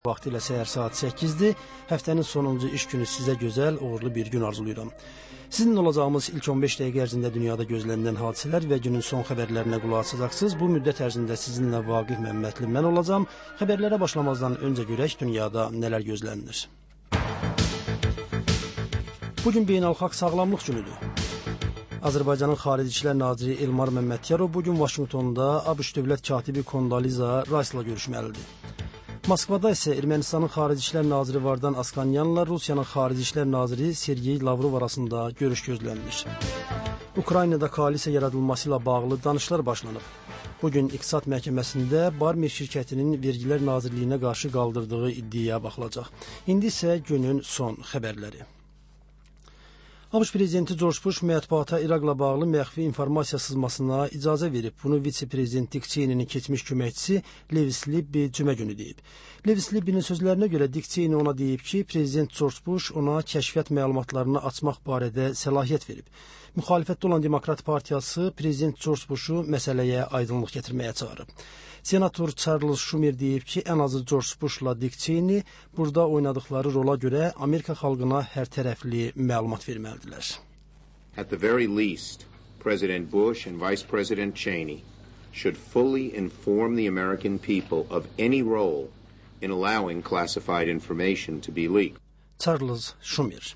Vaxtilə səhər saat 8-dir. Həftənin sonuncu iş günü sizə gözəl, uğurlu bir gün arzulayıram. Sizinlə olacağımız ilk 15 dəqiqə ərzində dünyada gözlənilən hadisələr və günün son xəbərlərinə qulaq asacaqsınız. Bu müddət ərzində sizinlə Vaqif Məmmədli mən olacağam. Xəbərlərə başlamazdan öncə görək dünyada nələr gözlənilir. Bugün beynəlxalq sağlamlıq günüdür. Azərbaycanın Xarici İşlər Naziri Elmar Məmmədkərov bugün Vaşinqtonda ABŞ dövlət katibi Kondoliza Rice'la görüşməlidir. Moskvada isə Ermənistanın Xarici İşlər Naziri Vardan Askanyanla Rusiyanın Xarici İşlər Naziri Sergey Lavrov arasında görüş gözlənilir. Ukraynada koalisiya yaradılması ilə bağlı danışıqlar başlanıb. Bugün İqtisad Məhkəməsində Barmer şirkətinin Vergilər Nazirliyinə qarşı qaldırdığı iddiaya baxılacaq. İndi isə günün son xəbərləri. ABŞ prezidenti George Bush mətbuata İraqla bağlı məxfi informasiya sızmasına icazə verib. Bunu vitse-prezident Dick Cheney'nin keçmiş köməkçisi Lewis Libby cümə günü deyib. Lewis Libby'nin sözlərinə görə Dick Cheney ona deyib ki, prezident George Bush ona kəşfiyyat məlumatlarını açmaq barədə səlahiyyət verib. Müxalifətdə olan Demokrat Partiyası prezident George Bush'u məsələyə aydınlıq gətirməyə çağırıb. Senator Charles Schumer deyib ki, ən azı George Bush'la Dick Cheney burada oynadıkları rola görə Amerika xalqına hər tərəfli məlumat verməlidirlər. At the very least, President Bush and Vice President Cheney should fully inform the American people of any role in allowing classified information to be leaked. Charles Schumer.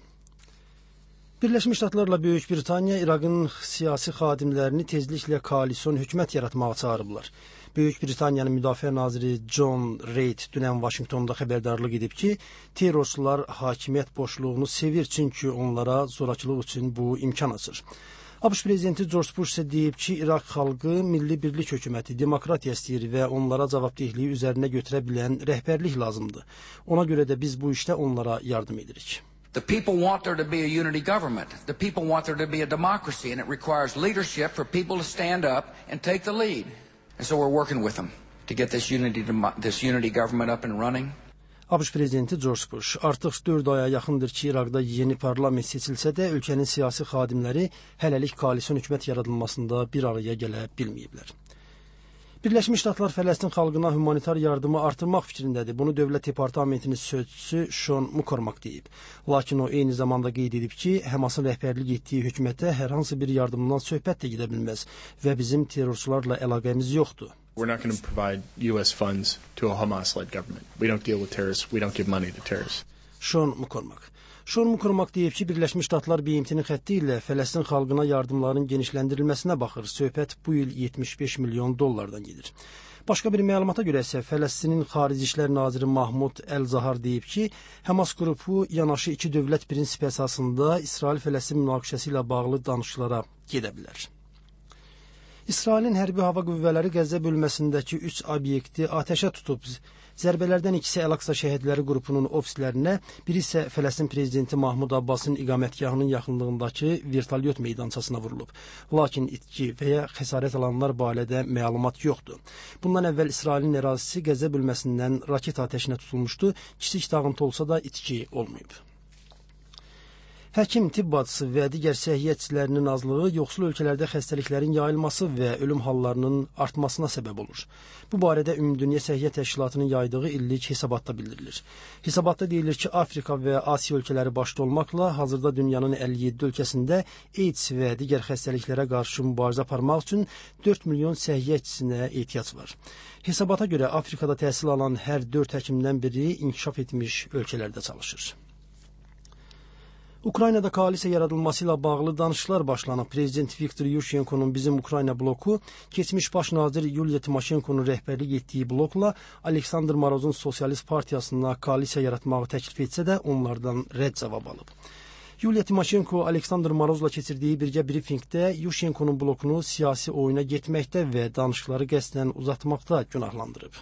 Birləşmiş Ştatlarla Böyük Britaniya İraqın siyasi xadimlərini tezliklə koalisyon hökumət yaratmağa çağırıblar. Böyük Britaniyanın Müdafiə naziri John Reid dünən Vaşinqtonda xəbərdarlıq edib ki, terrorçular hakimiyyət boşluğunu sevir, çünki onlara zorakılıq üçün bu imkan açır. ABŞ prezidenti George Bush isə deyib ki, İraq xalqı milli birlik hökuməti, demokratiya istəyir və onlara cavabdehliyi üzərinə götürə bilən rəhbərlik lazımdır. Ona görə də biz bu işdə onlara yardım edirik. The people want there to be a unity government. The people want there to be a democracy, and it requires leadership for people to stand up and take the lead. And so we're working with them to get this unity government up and running. ABŞ prezidenti George Bush artıq 4 aya yaxındır ki, İraqda yeni parlament seçilsə də ölkənin siyasi xadimləri hələlik koalisyon hökumət yaradılmasında bir araya gələ bilməyiblər. Birləşmiş Ştatlar Fələstin xalqına humanitar yardımı artırmaq fikrindədir. Bunu Dövlət Departamentinin sözçüsü Sean McCormack deyib. Lakin o eyni zamanda qeyd edib ki, Həmasın rəhbərlik etdiyi hökumətə hər hansı bir yardımdan söhbət də gedə bilməz və bizim terrorçularla əlaqəmiz yoxdur. We're not going to provide US funds to a Hamas-led government. We don't deal with terrorists. We don't give money to terrorists. Sean McCormack. Sean McCormack deyib ki, Birləşmiş Ştatlar BMT-nin xətti ilə Fələstin xalqına yardımların genişləndirilməsinə baxır. Söhbət bu il $75 milyon gedir. Başqa bir məlumata görə isə Fələstinin Xarici İşlər Naziri Mahmud Əl-Zahar deyib ki, Həmas qrupu yanaşı iki dövlət prinsipi əsasında İsrail-Fələstin münaqişəsi ilə bağlı danışıqlara gedə bilər. İsrailin hərbi hava qüvvələri Qəzza bölməsindəki 3 obyekti atəşə tutub. Zərbələrdən ikisi Əl-Aqsa şəhidləri qrupunun ofislərinə, biri isə Fələstin prezidenti Mahmud Abbasın iqamətgahının yaxınlığındakı vertolyot meydançasına vurulub. Lakin itki və ya xəsarət alanlar barədə məlumat yoxdur. Bundan əvvəl İsrailin ərazisi Qəzza bölməsindən raket atəşinə tutulmuşdu. Kiçik dağıntı olsa da itki olmayıb. Həkim, tibb bacısı və digər səhiyyəçilərinin azlığı yoxsul ölkələrdə xəstəliklərin yayılması və ölüm hallarının artmasına səbəb olur. Bu barədə Ümumdünya Səhiyyə Təşkilatının yaydığı illik hesabatda bildirilir. Hesabatda deyilir ki, Afrika və Asiya ölkələri başda olmaqla hazırda dünyanın 57 ölkəsində AIDS və digər xəstəliklərə qarşı mübarizə aparmaq üçün 4 milyon səhiyyəçisinə ehtiyac var. Hesabata görə Afrikada təhsil alan hər 4 həkimdən biri inkişaf etmiş ölkələrdə çalışır. Ukraynada koalisiya yaradılması ilə bağlı danışıqlar başlanıb. Prezident Viktor Yushchenko'nun bizim Ukrayna bloku, keçmiş baş nazir Yuliya Timoşenko'nun rəhbərlik etdiyi blokla Aleksandr Morozun Sosialist Partiyasına koalisiya yaratmağı təklif etsə də onlardan rədd cavab alıb. Yuliya Timoşenko Aleksandr Morozla keçirdiyi birgə briefingdə Yushchenko'nun blokunu siyasi oyuna getməkdə və danışıqları qəsdən uzatmaqda günahlandırıb.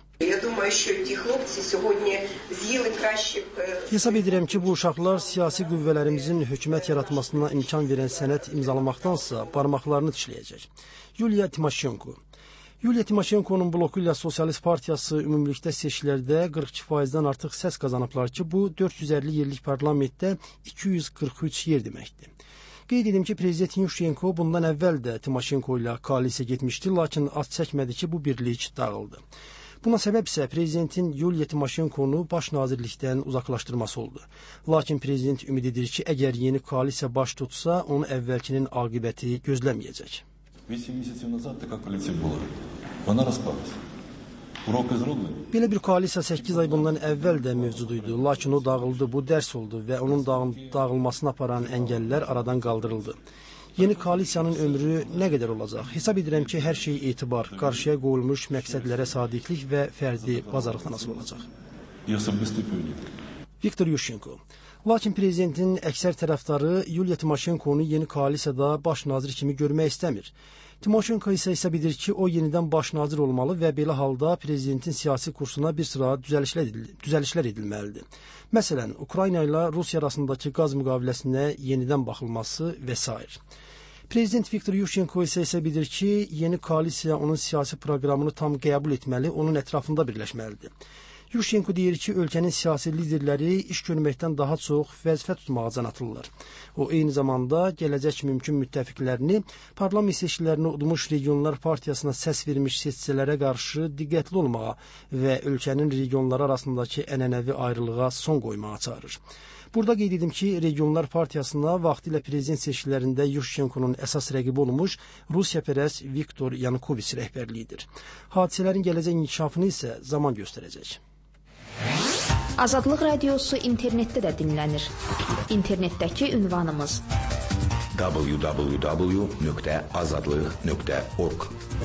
Hesab edirəm ki, bu uşaqlar siyasi qüvvələrimizin hökumət yaratmasına imkan verən sənəd imzalamaqdansa barmaqlarını dişləyəcək. Yuliya Timoşenko'nun bloku ilə Sosialist Partiyası ümumilikdə seçkilərdə 42%-dən artıq səs qazanıblar ki, bu 450 yerlik parlamentdə 243 yer deməkdir. Qeyd edim ki, Prezident Yushchenko bundan əvvəl də Timoşenko ilə koalisiya getmişdi, lakin az çəkmədi ki, bu birlik dağıldı. Buna səbəb isə prezidentin Yuliya Timoşenkonu baş nazirlikdən uzaqlaşdırması oldu. Lakin prezident ümid edir ki, əgər yeni koalisiya baş tutsa, onu əvvəlkinin aqibəti gözləməyəcək. 8 месяцев назад такая коалиция была. Она распалась. Урок из Родны. Belə bir koalisiya 8 ay bundan əvvəl də mövcud idi, lakin o dağıldı, bu dərs oldu və onun dağılmasına aparan əngəllər aradan qaldırıldı. Yeni koalisiyanın ömrü nə qədər olacaq? Hesab edirəm ki, hər şey etibar, qarşıya qoyulmuş məqsədlərə sadiqlik və fərdi bazarlıqdan asılı olacaq. Viktor Yushchenko. Lakin prezidentin əksər tərəfdarı Yuliya Timoşenkonu yeni koalisiyada baş nazir kimi görmək istəmir. Timoşenko isə hesab edir ki, o yenidən baş nazir olmalı və belə halda prezidentin siyasi kursuna bir sıra düzəlişlər edilməlidir. Məsələn, Ukrayna ilə Rusiya arasındakı qaz müqaviləsinə yenidən baxılması və s. Prezident Viktor Yushchenko isə hesab edir ki, yeni koalisiya onun siyasi proqramını tam qəbul etməli, onun ətrafında birləşməlidir. Yushchenko deyir ki, ölkənin siyasi liderləri iş görməkdən daha çox vəzifə tutmağa can atırlar. O, eyni zamanda gələcək mümkün müttəfiqlərini, parlament seçkilərini udmuş regionlar partiyasına səs vermiş seçicilərə qarşı diqqətli olmağa və ölkənin regionları arasındakı ənənəvi ayrılığa son qoymağa çağırır. Burada qeyd edim ki, regionlar partiyasına vaxtilə prezident seçkilərində Yushchenkonun əsas rəqibi olmuş Rusiyapərəst Viktor Yanukovich rəhbərliyidir. Hadisələrin gələcək inkişafını isə zaman göstərəcək. Azadlıq Radiosu internetdə də dinlənir. İnternetdəki ünvanımız www.azadlıq.org.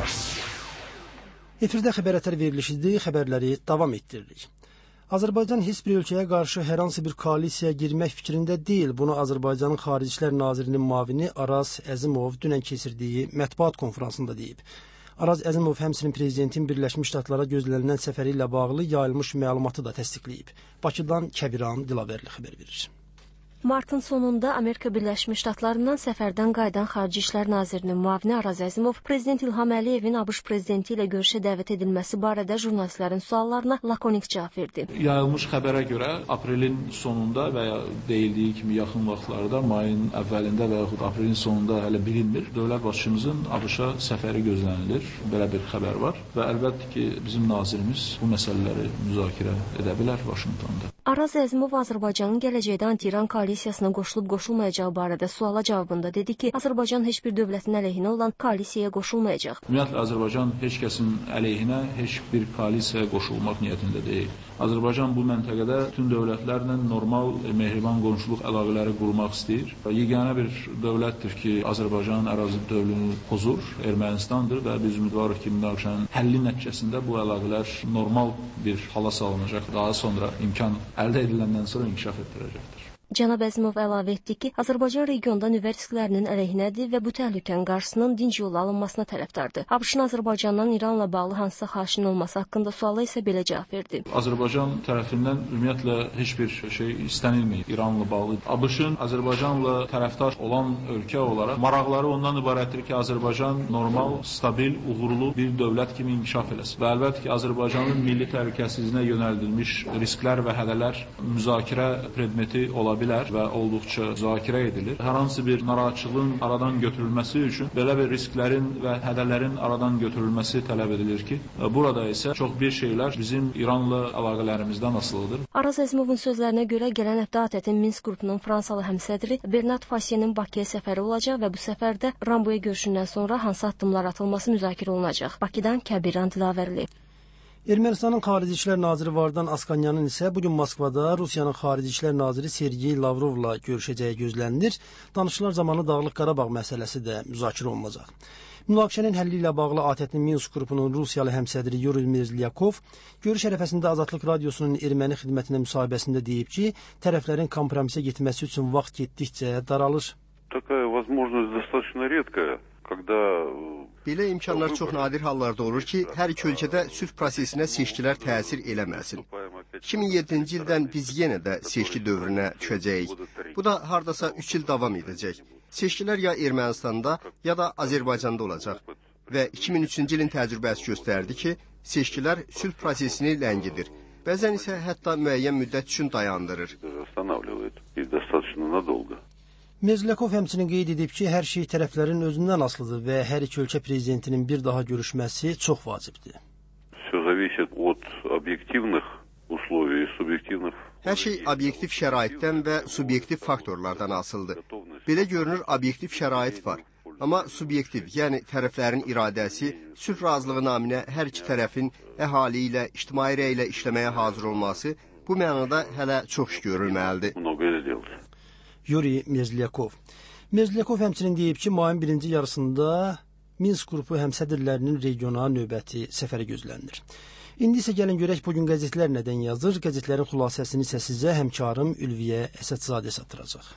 Efirdə xəbərətər verilişidir, xəbərləri davam etdiririk. Azərbaycan heç bir ölkəyə qarşı hər hansı bir koalisiyaya girmək fikrində deyil. Bunu Azərbaycanın Xarici İşlər Nazirinin müavini Araz Əzimov dünən keçirdiyi mətbuat konfransında deyib. Araz Əzimov həmçinin prezidentin Birləşmiş Ştatlara gözlənilən səfəri ilə bağlı yayılmış məlumatı da təsdiqləyib. Bakıdan Kəbiran Dilavərli xəbər verir. Martın sonunda Amerika Birləşmiş Ştatlarından səfərdən qayıdan Xarici İşlər Nazirinin müavini Araz Əzimov Prezident İlham Əliyevin ABŞ prezidenti ilə görüşə dəvət edilməsi barədə jurnalistlərin suallarına lakonik cavab verdi. Yayılmış xəbərə görə aprelin sonunda və ya deyildiyi kimi yaxın vaxtlarda, mayın əvvəlində və yaxud aprelin sonunda hələ bilinmir, dövlət başçımızın ABŞ-a səfəri gözlənilir. Belə bir xəbər var və əlbəttə ki, bizim nazirimiz bu məsələləri müzakirə edə bilər Vaşinqtonda. Araz Əzimov Azərbaycanın gələcəkdə anti-İran koalisiyasına qoşulub-qoşulmayacağı barədə suala cavabında dedi ki, Azərbaycan heç bir dövlətin əleyhinə olan koalisiyaya qoşulmayacaq. Ümumiyyətlə, Azərbaycan heç kəsin əleyhinə, heç bir koalisiyaya qoşulmaq niyyətində deyil. Azərbaycan bu məntəqədə bütün dövlətlərlə normal, mehriban qonşuluq əlaqələri qurmaq istəyir. Yeganə bir dövlətdir ki, Azərbaycanın ərazi bütövlüyünü pozur, Ermənistandır və biz ümidvarıq ki, münaqişənin həlli nəticəsində bu əlaqələr normal bir hala salınacaq. Daha sonra imkan əldə ediləndən sonra inkişaf etdirəcəkdir. Cənab Əzimov əlavə etdi ki, Azərbaycan regionda nüvə risklərinin əleyhinədir və bu təhlükənin qarşısının dinc yolla alınmasına tərəfdardır. ABŞ-ın Azərbaycandan İranla bağlı hansısa xahişin olması haqqında suala isə belə cavab verdi. Azərbaycan tərəfindən ümumiyyətlə heç bir şey istənilməyib İranla bağlı. ABŞ-ın Azərbaycanla tərəfdaş olan ölkə olaraq maraqları ondan ibarətdir ki, Azərbaycan normal, stabil, uğurlu bir dövlət kimi inkişaf eləsin. Və əlbəttə ki, Azərbaycanın milli təhlükəsizliyinə yönəldilmiş risklər və hədələr müzakirə predmeti ola bilər və olduqca müzakirə edilir. Hər hansı bir narahatçılığın aradan götürülməsi üçün belə bir risklərin və hədələrin aradan götürülməsi tələb edilir ki, burada isə çox bir şeylər bizim İranla əlaqələrimizdən asılıdır. Araz Əzimovun sözlərinə görə gələn həftə ATƏT-in Minsk qrupunun Fransalı həmsədri Bernard Fasienin Bakıya səfəri olacaq və bu səfərdə Ramboya görüşündən sonra hansı addımlar atılması müzakirə olunacaq. Bakıdan Kəbiran Dilavərli. Ermənistanın Xarici İşlər Naziri Vardan Askanyanın isə bugün Moskvada Rusiyanın Xarici İşlər Naziri Sergey Lavrovla görüşəcəyi gözlənilir. Danışıqlar zamanı Dağlıq Qarabağ məsələsi də müzakirə olunacaq. Münaqişənin həlli ilə bağlı ATƏT-in Minsk qrupunun Rusiyalı həmsədri Yuri Mirzlyakov görüş ərəfəsində Azadlıq Radiosunun erməni xidmətinə müsahibəsində deyib ki, tərəflərin kompromisə getməsi üçün vaxt getdikcə daralır. Такая возможность достаточно редкая, когда Belə imkanlar çox nadir hallarda olur ki, hər iki ölkədə sülh prosesinə seçkilər təsir eləməsin. 2007-ci ildən biz yenə də seçki dövrünə düşəcəyik. Bu da hardasa 3 il davam edəcək. Seçkilər ya Ermənistanda, ya da Azərbaycanda olacaq. Və 2003-cü ilin təcrübəsi göstərdi ki, seçkilər sülh prosesini ləngidir. Bəzən isə hətta müəyyən müddət üçün dayandırır. Mirzlyakov həmçinin qeyd edib ki, hər şey tərəflərin özündən asılıdır və hər iki ölkə prezidentinin bir daha görüşməsi çox vacibdir. зависит от объективных условий и субъективных. Hər şey obyektiv şəraitdən və subyektiv faktorlardan asılıdır. Belə görünür, obyektiv şərait var. Amma subyektiv, yəni tərəflərin iradəsi, sülh razılığı naminə hər iki tərəfin əhali ilə, ictimai rəy ilə işləməyə hazır olması bu mənada hələ çox iş görülməlidir. Yuri Mezlyakov. Mezlyakov həmçinin deyib ki, mayın birinci yarısında Minsk qrupu həmsədrlərinin regiona növbəti səfəri gözlənilir. İndi isə gəlin görək bugün qəzetlər nədən yazır. Qəzetlərin xülasəsini isə sizə həmkarım Ülviyə Əsədzadə çatdıracaq.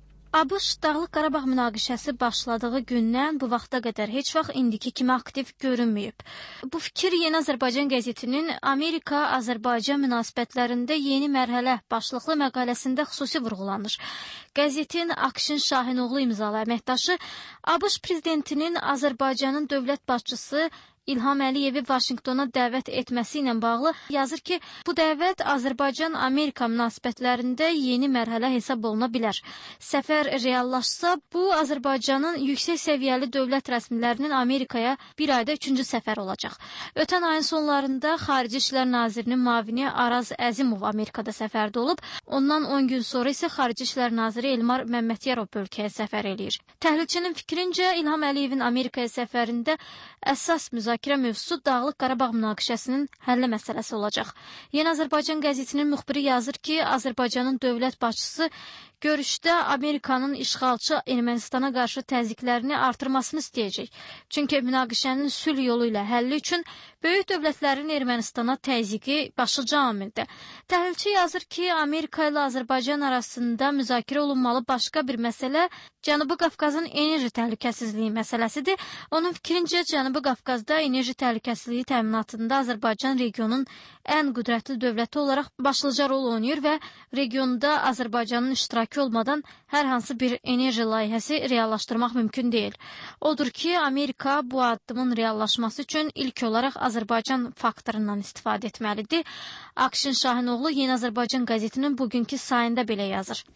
ABŞ Dağlıq Qarabağ münaqişəsi başladığı gündən bu vaxta qədər heç vaxt indiki kimi aktiv görünməyib. Bu fikir Yeni Azərbaycan qəzetinin Amerika-Azərbaycan münasibətlərində yeni mərhələ başlıqlı məqaləsində xüsusi vurğulanır. Qəzetin Akşin Şahinoğlu imzalı əməkdaşı ABŞ prezidentinin Azərbaycanın dövlət başçısı İlham Əliyevi Vaşinqtona dəvət etməsi ilə bağlı yazır ki, bu dəvət Azərbaycan-Amerika münasibətlərində yeni mərhələ hesab oluna bilər. Səfər reallaşsa, bu Azərbaycanın yüksək səviyyəli dövlət rəsmilərinin Amerikaya bir ayda 3-cü səfər olacaq. Ötən ayın sonlarında Xarici İşlər Nazirinin müavini Araz Əzimov Amerikada səfərdə olub, ondan 10 gün sonra isə Xarici İşlər Naziri Elmar Məmmədiyarov ölkəyə səfər eləyir. Təhlilçinin fikrincə, İlham Əliyevin Amerikaya səfərində əsas müzakirə mövzusu Dağlıq Qarabağ münaqişəsinin həlli məsələsi olacaq. Yeni Azərbaycan qəzetinin müxbiri yazır ki, Azərbaycanın dövlət başçısı görüşdə Amerikanın işğalçı Ermənistana qarşı təzyiqlərini artırmasını istəyəcək. Çünki münaqişənin sülh yolu ilə həlli üçün böyük dövlətlərin Ermənistana təzyiqi başlıca amildir. Təhlilçi yazır ki, Amerika ilə Azərbaycan arasında müzakirə olunmalı başqa bir məsələ Cənubi Qafqazın enerji təhlükəsizliyi məsələsidir. Onun fikrincə, Cənubi Qafqazda enerji təhlükəsizliyi təminatında Azərbaycan regionun ən qüdrətli dövləti olaraq başlıca rol oynayır və regionda Azərbaycanın iştirakı olmadan hər hansı bir enerji layihəsi reallaşdırmaq mümkün deyil. Odur ki, Amerika bu addımın reallaşması üçün ilk olaraq Azərbaycan faktorundan istifadə etməlidir. Akşin Şahinoğlu Yeni Azərbaycan qəzetinin bugünkü sayında belə yazır.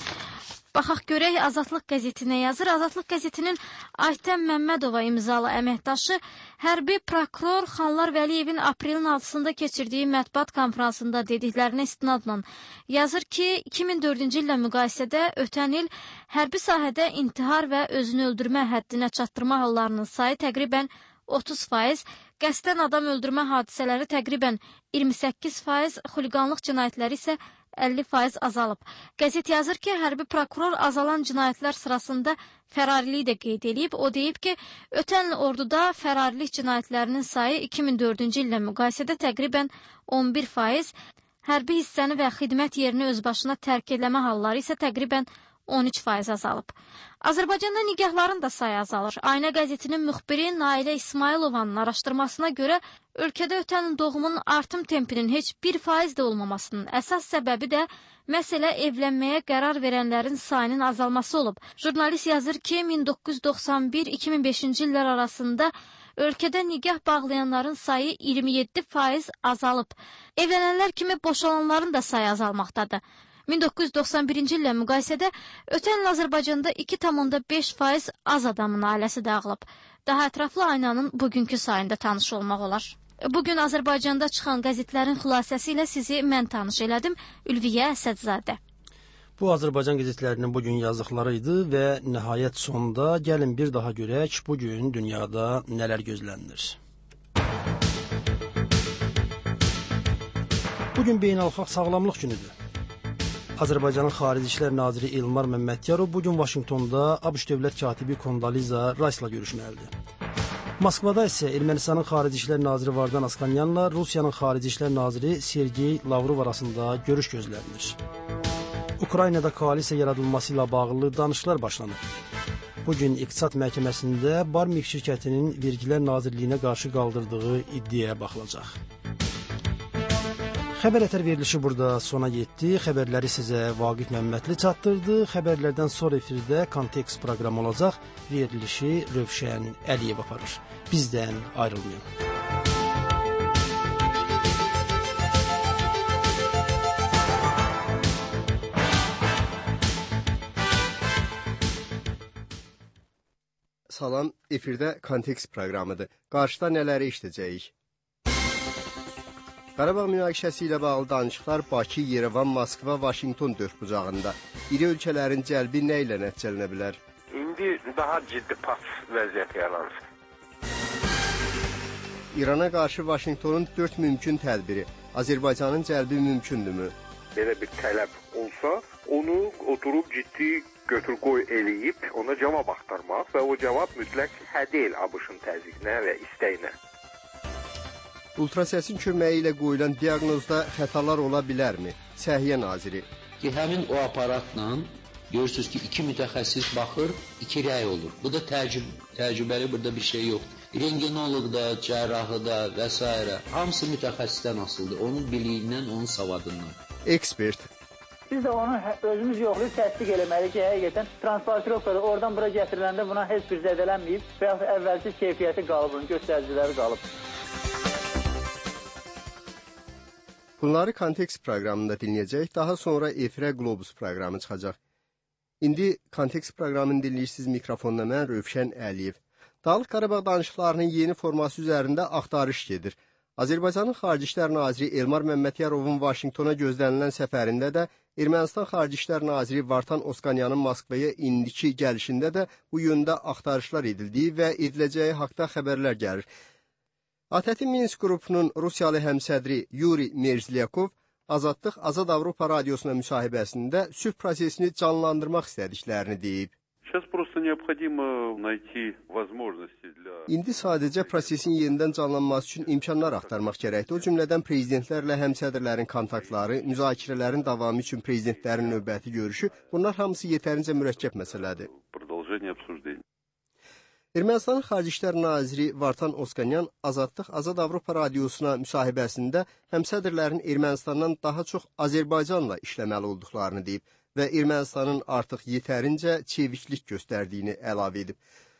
Baxaq görək Azadlıq qəzetinə yazır. Azadlıq qəzetinin Aytən Məmmədova imzalı əməkdaşı hərbi prokuror Xanlar Vəliyevin aprelin 6-sında keçirdiyi mətbuat konferansında dediklərinə istinadla yazır ki, 2004-cü illə müqayisədə ötən il hərbi sahədə intihar və özünü öldürmə həddinə çatdırma hallarının sayı təqribən 30%, qəsdən adam öldürmə hadisələri təqribən 28%, xuliqanlıq cinayətləri isə 50% azalıb. Qəzet yazır ki, hərbi prokuror azalan cinayətlər sırasında fərariliyi də qeyd edib. O deyib ki, ötən orduda fərarilik cinayətlərinin sayı 2004-cü illə müqayisədə təqribən 11%, hərbi hissəni və xidmət yerini özbaşına tərk eləmə halları isə təqribən 13% azalıb. Azərbaycanda nigahların da sayı azalır. Aynə qəzetinin müxbiri Nailə İsmailovanın araşdırmasına görə ölkədə ötən doğumun artım tempinin heç 1% də olmamasının əsas səbəbi də məsələ evlənməyə qərar verənlərin sayının azalması olub. Jurnalist yazır ki, 1991-2005-ci illər arasında ölkədə nigah bağlayanların sayı 27% azalıb. Evlənənlər kimi boşalanların da sayı azalmaqdadır. 1991-ci illə müqayisədə ötən il Azərbaycanda 2,5% az adamın ailəsi dağılıb. Daha ətraflı aynanın bugünkü sayında tanış olmaq olar. Bugün Azərbaycanda çıxan qəzetlərin xülasəsi ilə sizi mən tanış elədim. Ülviyə Əsədzadə. Bu Azərbaycan qəzetlərinin bugün yazdıqları idi və nəhayət sonda gəlin bir daha görək bugün dünyada nələr gözlənilir. Bugün beynəlxalq sağlamlıq günüdür. Azərbaycanın Xarici İşlər Naziri Elmar Məmmədiyarov bugün Vaşinqtonda ABŞ dövlət katibi Kondaliza Rice'la görüşməlidir. Moskvada isə Ermənistanın Xarici İşlər Naziri Vardan Askanyanla Rusiyanın Xarici İşlər Naziri Sergey Lavrov arasında görüş gözlənilir. Ukraynada koalisiya yaradılması ilə bağlı danışıqlar başlanıb. Bugün İqtisad Məhkəməsində Barmik şirkətinin Vergilər Nazirliyinə qarşı qaldırdığı iddiaya baxılacaq. Xəbər ətər verilişi burada sona yetdi. Xəbərləri sizə Vaqif Məmmədli çatdırdı. Xəbərlərdən sonra efirdə Kontekst proqramı olacaq. Verilişi Rövşən Əliyev aparır. Bizdən ayrılmayın. Salam, efirdə Kontekst proqramıdır. Qarşıda nələri işləyəcəyik? Qarabağ münaqişəsi ilə bağlı danışıqlar Bakı, Yerevan, Moskva, Vaşinqton dördbucağında. İri ölkələrin cəlbi nə ilə nəticələnə bilər? İndi daha ciddi pas vəziyyət yaranır. İrana qarşı Vaşinqtonun 4 mümkün tədbiri. Azərbaycanın cəlbi mümkündürmü? Belə bir tələb olsa, onu oturub ciddi götür-qoy eləyib, ona cavab axtarmaq və o cavab mütləq hə deyil ABŞ-ın təzyiqinə və istəyinə. Ultrasəsin köməyi ilə qoyulan diaqnozda xətalar ola bilərmi? Səhiyyə naziri. Ki, həmin o aparatla görürsünüz ki, 2 mütəxəssis baxır, 2 rəy olur. Bu da təcrübəli, burada bir şey yoxdur. Rengenoloqda, cərrahıda və s. hamısı mütəxəssisdən asılıdır. Onun biliyindən, onun savadından. Ekspert. Biz də onu özümüz yoxlayıb təsdiq eləməliyik ki, həqiqətən transplantirovkada oradan bura gətiriləndə buna heç bir zədələnməyib və yaxud əvvəlki keyfiyyəti qalıb, bunun göstəriciləri qalıb. Bunları Kontekst proqramında dinləyəcək, daha sonra efirə Globus proqramı çıxacaq. İndi Kontekst proqramını dinləyirsiniz, mikrofonla mən Rövşən Əliyev. Dağlıq Qarabağ danışıqlarının yeni forması üzərində axtarış gedir. Azərbaycanın Xarici İşlər Naziri Elmar Məmmədyarovun Vaşinqtona gözlənilən səfərində də, Ermənistan Xarici İşlər Naziri Vartan Oskanyanın Moskvaya indiki gəlişində də bu yöndə axtarışlar edildiyi və ediləcəyi haqda xəbərlər gəlir. ATƏT Minsk qrupunun Rusiyalı həmsədri Yuri Merzlyakov Azadlıq Azad Avropa Radiosuna müsahibəsində sülh prosesini canlandırmaq istədiklərini deyib. İndi sadəcə prosesin yenidən canlanması üçün imkanlar axtarmaq gərəkdir. O cümlədən prezidentlərlə həmsədrlərin kontaktları, müzakirələrin davamı üçün prezidentlərin növbəti görüşü, bunlar hamısı yetərincə mürəkkəb məsələdir. Ermənistanın Xarici İşlər Naziri Vartan Oskanyan Azadlıq Azad Avropa Radiosuna müsahibəsində həmsədrlərin Ermənistandan daha çox Azərbaycanla işləməli olduqlarını deyib və Ermənistanın artıq yetərincə çeviklik göstərdiyini əlavə edib.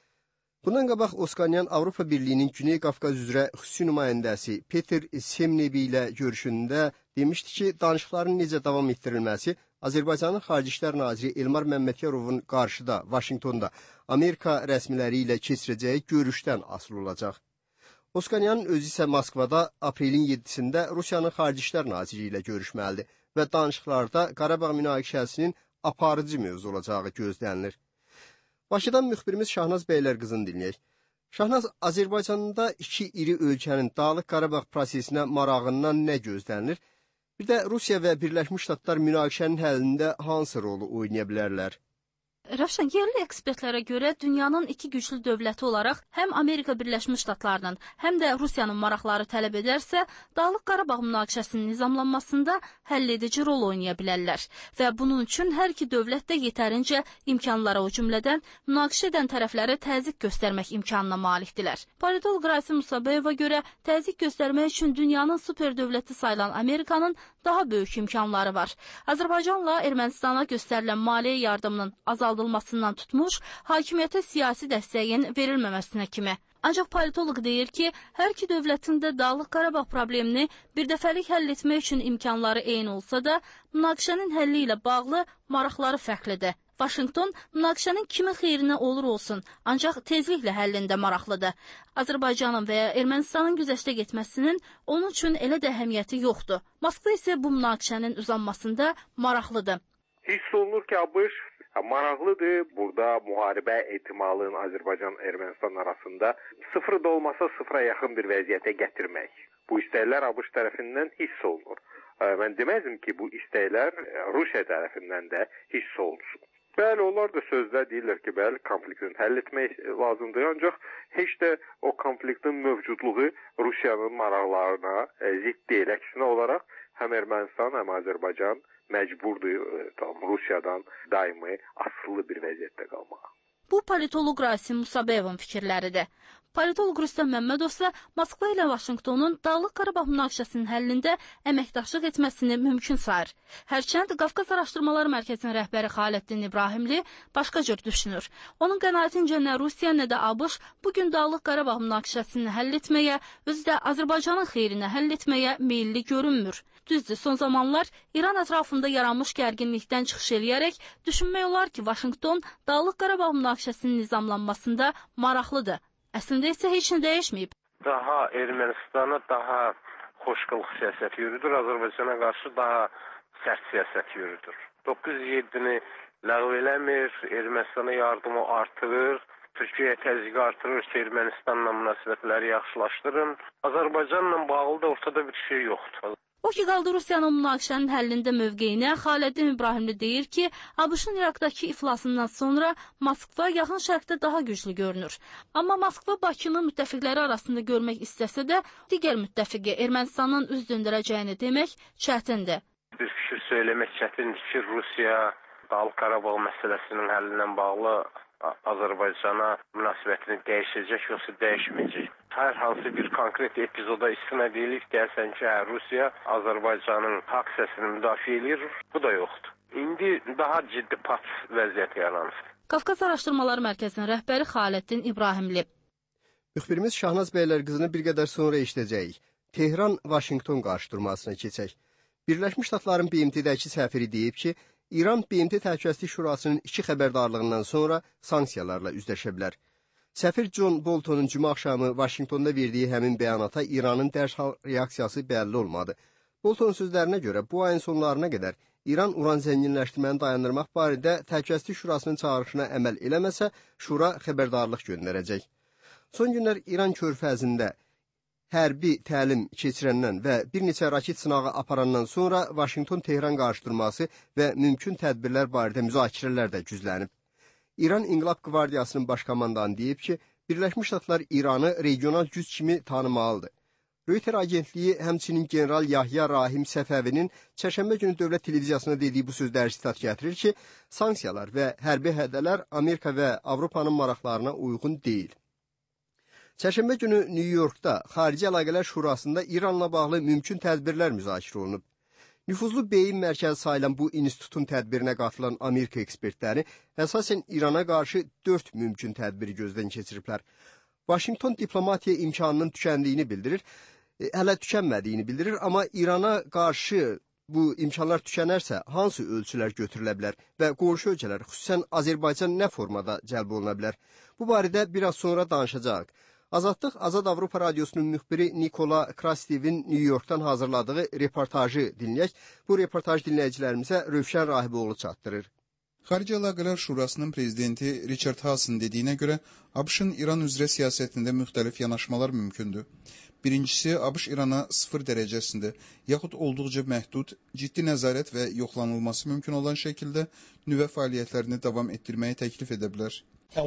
Bundan qabaq Oskanyan Avropa Birliyinin Güney Qafqaz üzrə xüsusi nümayəndəsi Peter Semnevi ilə görüşündə demişdi ki, danışıqların necə davam etdirilməsi Azərbaycanın Xarici İşlər Naziri Elmar Məmmədyarovun qarşıda, Vaşinqtonda Amerika rəsmiləri ilə keçirəcəyi görüşdən asılı olacaq. Oskanyanın özü isə Moskvada aprelin 7-sində Rusiyanın Xarici İşlər Naziri ilə görüşməlidir və danışıqlarda Qarabağ münaqişəsinin aparıcı mövzu olacağı gözlənilir. Bakıdan müxbirimiz Şahnaz Bəylərqızını dinləyək. Şahnaz, Azərbaycanda iki iri ölkənin Dağlıq Qarabağ prosesinə marağından nə gözlənilir? Bir də Rusiya və Birləşmiş Ştatlar münaqişənin həllində hansı rolu oynaya bilərlər? Rövşən, yerli ekspertlərə görə dünyanın iki güclü dövləti olaraq həm Amerika Birləşmiş Ştatlarının, həm də Rusiyanın maraqları tələb edərsə, Dağlıq Qarabağ münaqişəsinin nizamlanmasında həlledici rol oynaya bilərlər və bunun üçün hər iki dövlət də yetərincə imkanlara, o cümlədən münaqişə edən tərəflərə təzyiq göstərmək imkanına malikdirlər. Politolog Rasim Musabeyeva görə təzyiq göstərmək üçün dünyanın super dövləti sayılan Amerikanın daha böyük imkanları var. Azərbaycanla Ermənistana göstərilən maliyyə yardımının azaldılmasından tutmuş, hakimiyyətə siyasi dəstəyin verilməməsinə kimi. Ancaq politolog deyir ki, hər iki dövlətin də Dağlıq Qarabağ problemini birdəfəlik həll etmək üçün imkanları eyni olsa da, münaqişənin həlli ilə bağlı maraqları fərqlidir. Vaşinqton münaqişənin kimin xeyrinə olur olsun, ancaq tezliklə həllində maraqlıdır. Azərbaycanın və ya Ermənistanın güzəştə getməsinin onun üçün elə də əhəmiyyəti yoxdur. Moskva isə bu münaqişənin uzanmasında maraqlıdır. Hiss olunur ki, ABŞ maraqlıdır. Burada müharibə ehtimalının Azərbaycan-Ermənistan arasında sıfır da olmasa sıfıra yaxın bir vəziyyətə gətirmək. Bu istəklər ABŞ tərəfindən hiss olunur. Mən deməzdim ki, bu istəklər Rusiya tərəfindən də hiss olunsun. Bəli, onlar da sözdə deyirlər ki, bəli, konfliktin həll etmək lazımdır, ancaq heç də o konfliktin mövcudluğu Rusiyanın maraqlarına zidd deyil. Əksinə olaraq həm Ermənistan, həm Azərbaycan məcburdur Rusiyadan daimi asılı bir vəziyyətdə qalmağa. Bu politolog Rasim Musabeyevin fikirləridir. Politolog Rüstəm Məmmədov isə Moskva ilə Vaşinqtonun Dağlıq Qarabağ münaqişəsinin həllində əməkdaşlıq etməsini mümkün sayır. Hərçənd Qafqaz Araşdırmalar Mərkəzinin rəhbəri Xaləddin İbrahimli başqa cür düşünür. Onun qənaətincə nə Rusiya, nə də ABŞ bugün Dağlıq Qarabağ münaqişəsini həll etməyə, özü də Azərbaycanın xeyrinə həll etməyə meyilli görünmür. Düzdür, son zamanlar İran ətrafında yaranmış gərginlikdən çıxış eləyərək düşünmək olar ki, Vaşinqton Dağlıq Qarabağ münaqişəsinin nizamlanmasında maraqlıdır. Əslində isə heç nə dəyişməyib. Daha Ermənistana daha qoşqılıq siyasəti yürüdür, Azərbaycana qarşı daha sərt siyasət yürüdür. 907-ni ləğv eləmir, Ermənistana yardımı artırır, Türkiyəyə təzyiqi artırır ki, Ermənistanla münasibətləri yaxşılaşdırın. Azərbaycanla bağlı da ortada bir şey yoxdur. O ki, qaldı Rusiyanın münaqişənin həllində mövqeyinə, Xaləddin İbrahimli deyir ki, ABŞ-ın İraqdakı iflasından sonra Moskva yaxın şərqdə daha güclü görünür. Amma Moskva Bakını müttəfiqləri arasında görmək istəsə də, digər müttəfiqi Ermənistanın üz döndürəcəyini demək çətindir. Bir fikir söyləmək çətindir ki, Rusiya Dağlıq Qarabağ məsələsinin həllindən bağlı Azərbaycana münasibətini dəyişəcək, yoxsa dəyişməyəcək. Hər hansı bir konkret epizoda istinad edilir, deyəsən ki, Rusiya Azərbaycanın haqq səsini müdafiə edir, bu da yoxdur. İndi daha ciddi pat vəziyyət yaranır. Qafqaz Araşdırmaları Mərkəzinin rəhbəri Xaləddin İbrahimli. Müxbirimiz Şahnaz Bəylərqızını bir qədər sonra eşidəcəyik. Tehran-Vaşinqton qarşıdurmasına keçək. Birləşmiş Ştatların BMT-dəki səfiri deyib ki, İran BMT Təhlükəsizlik Şurasının 2 xəbərdarlığından sonra sanksiyalarla üzləşə bilər. Səfir John Boltonun cümə axşamı Vaşinqtonda verdiyi həmin bəyanata İranın dərhal reaksiyası bəlli olmadı. Boltonun sözlərinə görə bu ayın sonlarına qədər İran uran zənginləşdirməni dayandırmaq barədə Təhlükəsizlik Şurasının çağırışına əməl eləməsə, Şura xəbərdarlıq göndərəcək. Son günlər İran körfəzində hərbi təlim keçirəndən və bir neçə raket sınağı aparandan sonra Vaşinqton-Tehran qarşıdurması və mümkün tədbirlər barədə müzakirələr də güclənib. İran İnqilab Qvardiyasının baş komandanı deyib ki, Birləşmiş Ştatlar İranı regional güc kimi tanımalıdır. Reuters agentliyi həmçinin general Yahya Rahim Səfəvinin çərşənbə günü dövlət televiziyasına dediyi bu sözləri sitat gətirir ki, sanksiyalar və hərbi hədələr Amerika və Avropanın maraqlarına uyğun deyil. Çərşənbə günü New Yorkda Xarici Əlaqələr Şurasında İranla bağlı mümkün tədbirlər müzakirə olunub. Nüfuzlu beyin mərkəzi sayılan bu institutun tədbirinə qatılan Amerika ekspertləri əsasən İrana qarşı 4 mümkün tədbiri gözdən keçiriblər. Vaşinqton diplomatiya imkanının tükəndiyini bildirir, hələ tükənmədiyini bildirir, amma İrana qarşı bu imkanlar tükənərsə hansı ölçülər götürülə bilər və qonşu ölkələr, xüsusən Azərbaycan nə formada cəlb oluna bilər? Bu barədə biraz sonra danışacağıq. Azadlıq Azad Avropa Radiosunun müxbiri Nikola Krastivin New Yorkdan hazırladığı reportajı dinləyək. Bu reportaj dinləyicilərimizə Rövşən Rahiboğlu çatdırır. Xarici Əlaqələr Şurasının prezidenti Richard Haas'ın dediyinə görə ABŞ-ın İran üzrə siyasətində müxtəlif yanaşmalar mümkündür. Birincisi, ABŞ İrana 0 dərəcəsində, yaxud olduqca məhdud, ciddi nəzarət və yoxlanılması mümkün olan şəkildə nüvə fəaliyyətlərini davam etdirməyi təklif edə bilər.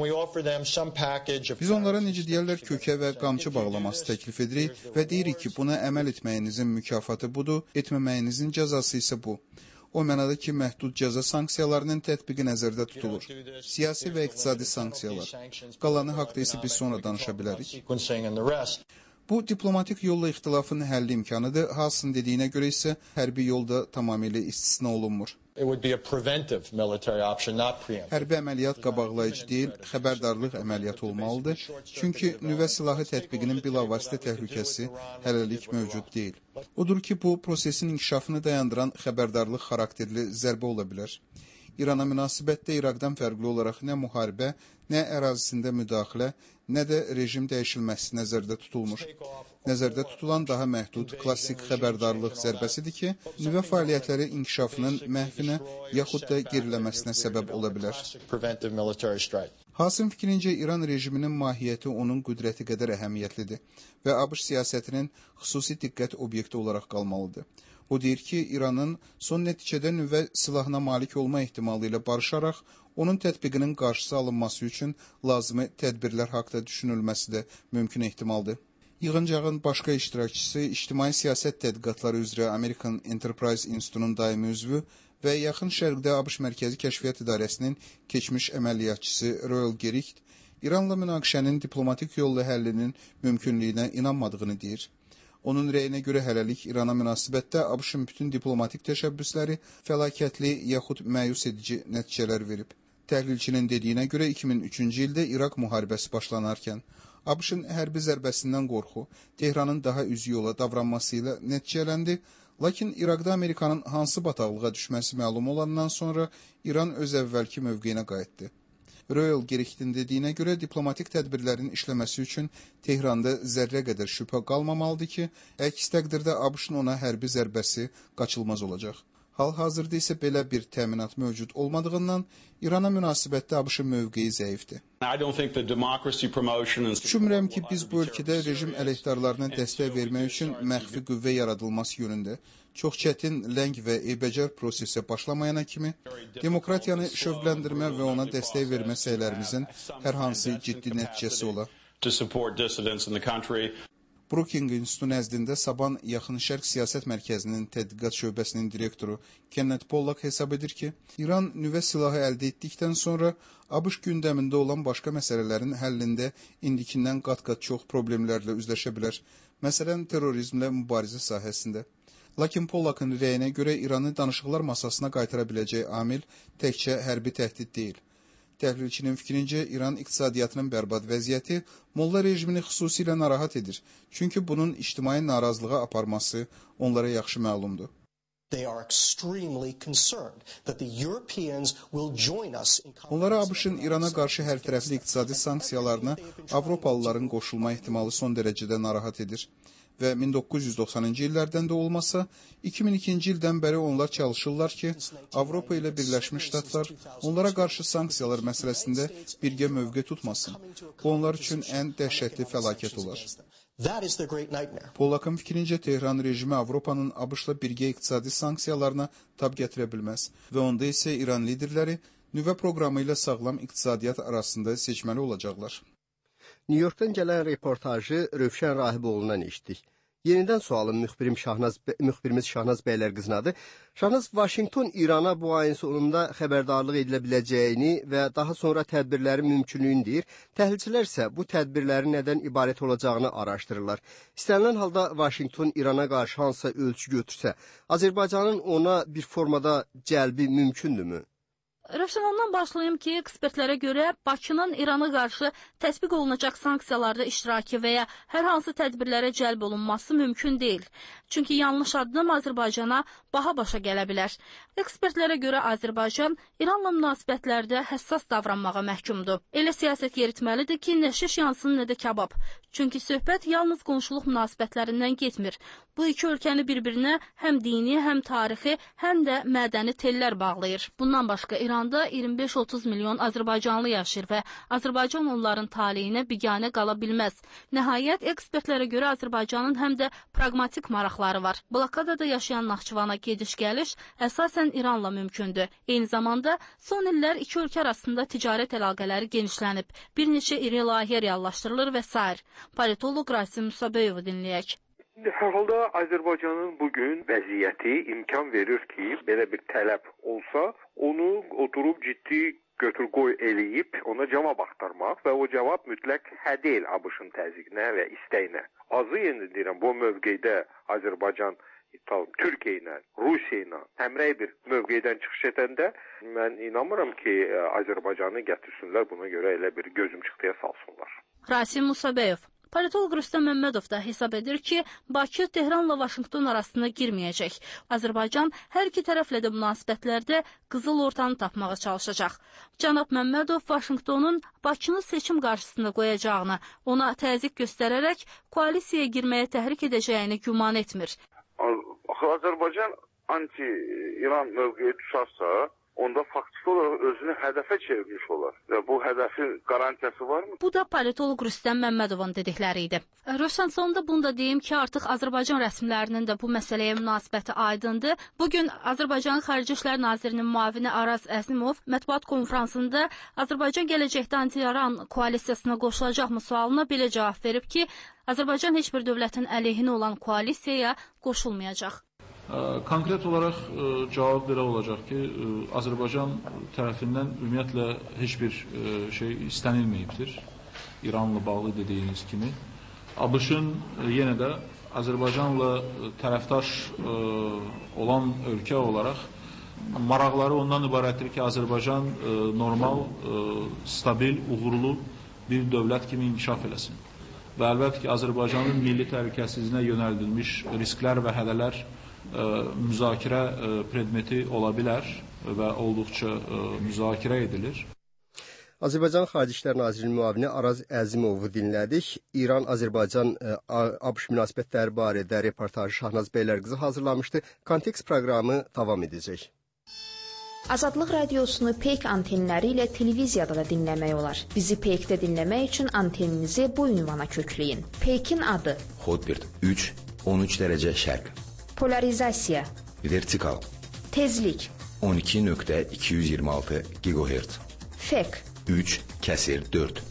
Biz onlara necə deyərlər kökə və qamçı bağlaması təklif edirik və deyirik ki, buna əməl etməyinizin mükafatı budur, etməməyinizin cəzası isə bu. O mənada ki, məhdud cəza sanksiyalarının tətbiqi nəzərdə tutulur. Siyasi və iqtisadi sanksiyalar. Qalanı haqda isə biz sonra danışa bilərik. Bu, diplomatik yolla ixtilafın həlli imkanıdır. Haas'ın dediyinə görə isə hərbi yolda tamamilə istisna olunmur. Hərbi əməliyyat qabaqlayıcı deyil, xəbərdarlıq əməliyyatı olmalıdır. Çünki nüvə silahı tətbiqinin bilavasitə təhlükəsi hələlik mövcud deyil. Odur ki, bu prosesin inkişafını dayandıran xəbərdarlıq xarakterli zərbə ola bilər. İrana münasibətdə İraqdan fərqli olaraq nə müharibə, nə ərazisində müdaxilə, nə də rejim dəyişilməsi nəzərdə tutulmur. Nəzərdə tutulan daha məhdud, klassik xəbərdarlıq zərbəsidir ki, nüvə fəaliyyətləri inkişafının məhvinə yaxud da geriləməsinə səbəb ola bilər. Haas'ın fikrincə İran rejiminin mahiyyəti onun qüdrəti qədər əhəmiyyətlidir və ABŞ siyasətinin xüsusi diqqət obyekti olaraq qalmalıdır. O deyir ki, İranın son nəticədə nüvə silahına malik olma ehtimalı ilə barışaraq, onun tətbiqinin qarşısı alınması üçün lazımi tədbirlər haqda düşünülməsi də mümkün ehtimaldır. Yığıncağın başqa iştirakçısı, İctimai Siyasət Tədqiqatları üzrə American Enterprise İnstitutunun daimi üzvü və Yaxın Şərqdə ABŞ Mərkəzi Kəşfiyyat İdarəsinin keçmiş əməliyyatçısı Royal Gericht, İranla münaqişənin diplomatik yolla həllinin mümkünlüyünə inanmadığını deyir. Onun rəyinə görə hələlik İrana münasibətdə ABŞ-ın bütün diplomatik təşəbbüsləri fəlakətli yaxud məyus edici nəticələr verib. Təhlilçinin dediyinə görə 2003-cü ildə İraq müharibəsi başlanarkən ABŞ-ın hərbi zərbəsindən qorxu, Tehranın daha üzü yola davranması ilə nəticələndi, lakin İraqda Amerikanın hansı bataqlığa düşməsi məlum olandan sonra İran öz əvvəlki mövqeyinə qayıtdı. Royal Geriktin dediyinə görə diplomatik tədbirlərin işləməsi üçün Tehranda zərrə qədər şübhə qalmamalıdır ki, əks təqdirdə ABŞ-ın ona hərbi zərbəsi qaçılmaz olacaq. Hal-hazırda isə belə bir təminat mövcud olmadığından İrana münasibətdə ABŞ-ın mövqeyi zəifdir. Düşünmürəm ki, biz bu ölkədə rejim əleyhdarlarına dəstək vermək üçün məxfi qüvvə yaradılması yönündə çox çətin, ləng və eybəcər prosesə başlamayana kimi demokratiyanı şövqləndirmə və ona dəstək vermə səylərimizin hər hansı ciddi nəticəsi ola. Brookings İnstitutu nəzdində Saban Yaxın Şərq Siyasət Mərkəzinin tədqiqat şöbəsinin direktoru Kenneth Pollack hesab edir ki, İran nüvə silahı əldə etdikdən sonra ABŞ gündəmində olan başqa məsələlərin həllində indikindən qat-qat çox problemlərlə üzləşə bilər, məsələn, terrorizmlə mübarizə sahəsində. Lakin Pollackın rəyinə görə İranı danışıqlar masasına qaytara biləcək amil təkcə hərbi təhdid deyil. Təhlilçinin fikrincə, İran iqtisadiyyatının bərbad vəziyyəti molla rejimini xüsusilə narahat edir. Çünki bunun ictimai narazılığa aparması onlara yaxşı məlumdur. Onlara ABŞ-ın İrana qarşı hərtərəfli iqtisadi sanksiyalarına Avropalıların qoşulma ehtimalı son dərəcədə narahat edir. Və 1990-cı illərdən də olmasa, 2002-ci ildən bəri onlar çalışırlar ki, Avropa ilə Birləşmiş Ştatlar onlara qarşı sanksiyalar məsələsində birgə mövqe tutmasın. Bu onlar üçün ən dəhşətli fəlakət olar. Pollackın fikrincə Tehran rejimi Avropanın ABŞ-la birgə iqtisadi sanksiyalarına tab gətirə bilməz və onda isə İran liderləri nüvə proqramı ilə sağlam iqtisadiyyat arasında seçməli olacaqlar. New Yorkdan gələn reportajı Rövşən Rahiboğlu'ndan eşitdik. Yenidən sualım müxbirimiz Şahnaz Bəylər qızınadır. Şahnaz, Vaşinqton İrana bu ayın sonunda xəbərdarlıq edilə biləcəyini və daha sonra tədbirlərin mümkünlüyünü deyir. Təhlilçilər isə bu tədbirlərin nədən ibarət olacağını araşdırırlar. İstənilən halda Vaşinqton İrana qarşı hansısa ölçü götürsə, Azərbaycanın ona bir formada cəlbi mümkündürmü? Rövşən, ondan başlayım ki, ekspertlərə görə Bakının İrana qarşı tətbiq olunacaq sanksiyalarda iştirakı və ya hər hansı tədbirlərə cəlb olunması mümkün deyil. Çünki yanlış addım Azərbaycana baha başa gələ bilər. Ekspertlərə görə Azərbaycan İranla münasibətlərdə həssas davranmağa məhkumdur. Elə siyasət yeritməlidir ki, nə şiş yansın, nə də kabab. Çünki söhbət yalnız qonşuluq münasibətlərindən getmir. Bu iki ölkəni bir-birinə həm dini, həm tarixi, həm də mədəni tellər bağlayır. Bundan başqa İranda 25-30 milyon Azərbaycanlı yaşayır və Azərbaycan onların taleyinə biganə qala bilməz. Nəhayət, ekspertlərə görə Azərbaycanın həm də praqmatik maraqları var. Blokadada yaşayan Naxçıvana gediş-gəliş əsasən İranla mümkündür. Eyni zamanda son illər iki ölkə arasında ticarət əlaqələri genişlənib, bir neçə iri layihə reallaşdırılır və s. Politolog Rasim Musabeyovu dinləyək. Hər halda Azərbaycanın bugün vəziyyəti imkan verir ki, belə bir tələb olsa, onu oturub ciddi götür-qoy eləyib, ona cavab axtarmaq və o cavab mütləq hə deyil ABŞ-ın təzyiqinə və istəyinə. Azı yenə deyirəm, bu mövqedə Azərbaycan Türkiyə ilə, Rusiya ilə həmrəy bir mövqedən çıxış edəndə mən inanmıram ki, Azərbaycanı gətirsinlər, buna görə elə bir gözümçıxdıya salsınlar. Rasim Musabeyev. Politolog Rüstəm Məmmədov da hesab edir ki, Bakı Tehranla Vaşinqton arasına girməyəcək. Azərbaycan hər iki tərəflə də münasibətlərdə qızıl ortanı tapmağa çalışacaq. Cənab Məmmədov Vaşinqtonun Bakını seçim qarşısında qoyacağını, ona təzyiq göstərərək koalisiyaya girməyə təhrik edəcəyini güman etmir. Azərbaycan anti-İran mövqeyi tutarsa, onda faktiki olaraq özünü hədəfə çevirmiş olar. Və bu hədəfin qarantiyası varmı? Bu da politolog Rüstəm Məmmədovun dedikləri idi. Rövşən, sonunda bunu da deyim ki, artıq Azərbaycan rəsmilərinin də bu məsələyə münasibəti aydındır. Bugün Azərbaycanın Xarici İşlər Nazirinin müavini Araz Əzimov mətbuat konfransında Azərbaycan gələcəkdə anti-İran koalisiyasına qoşulacaqmı sualına belə cavab verib ki, Azərbaycan heç bir dövlətin əleyhinə olan koalisiyaya qoşulmayacaq. Konkret olaraq cavab belə olacaq ki, Azərbaycan tərəfindən ümumiyyətlə heç bir şey istənilməyibdir. İranla bağlı dediyiniz kimi. ABŞ-ın yenə də Azərbaycanla tərəfdaş olan ölkə olaraq maraqları ondan ibarətdir ki, Azərbaycan normal, stabil, uğurlu bir dövlət kimi inkişaf eləsin. Və əlbəttə ki, Azərbaycanın milli təhlükəsizliyinə yönəldilmiş risklər və hədələr müzakirə predmeti ola bilər və olduqca müzakirə edilir. Azərbaycan Xarici İşlər Nazirinin müavini Araz Əzimovu dinlədik. İran-Azərbaycan ABŞ münasibətləri barədə reportajı Şahnaz Beylərqızı hazırlamışdı. Kontekst proqramı davam edəcək. Azadlıq radiosunu Peyk antenləri ilə televiziyada da dinləmək olar. Bizi Peykdə dinləmək üçün anteninizi bu ünvana kökləyin. Peykin adı: Hotbird 3, 13 dərəcə şərq. Polarizasiya: Vertikal. Tezlik: 12.226 GHz. Fek: 3/4.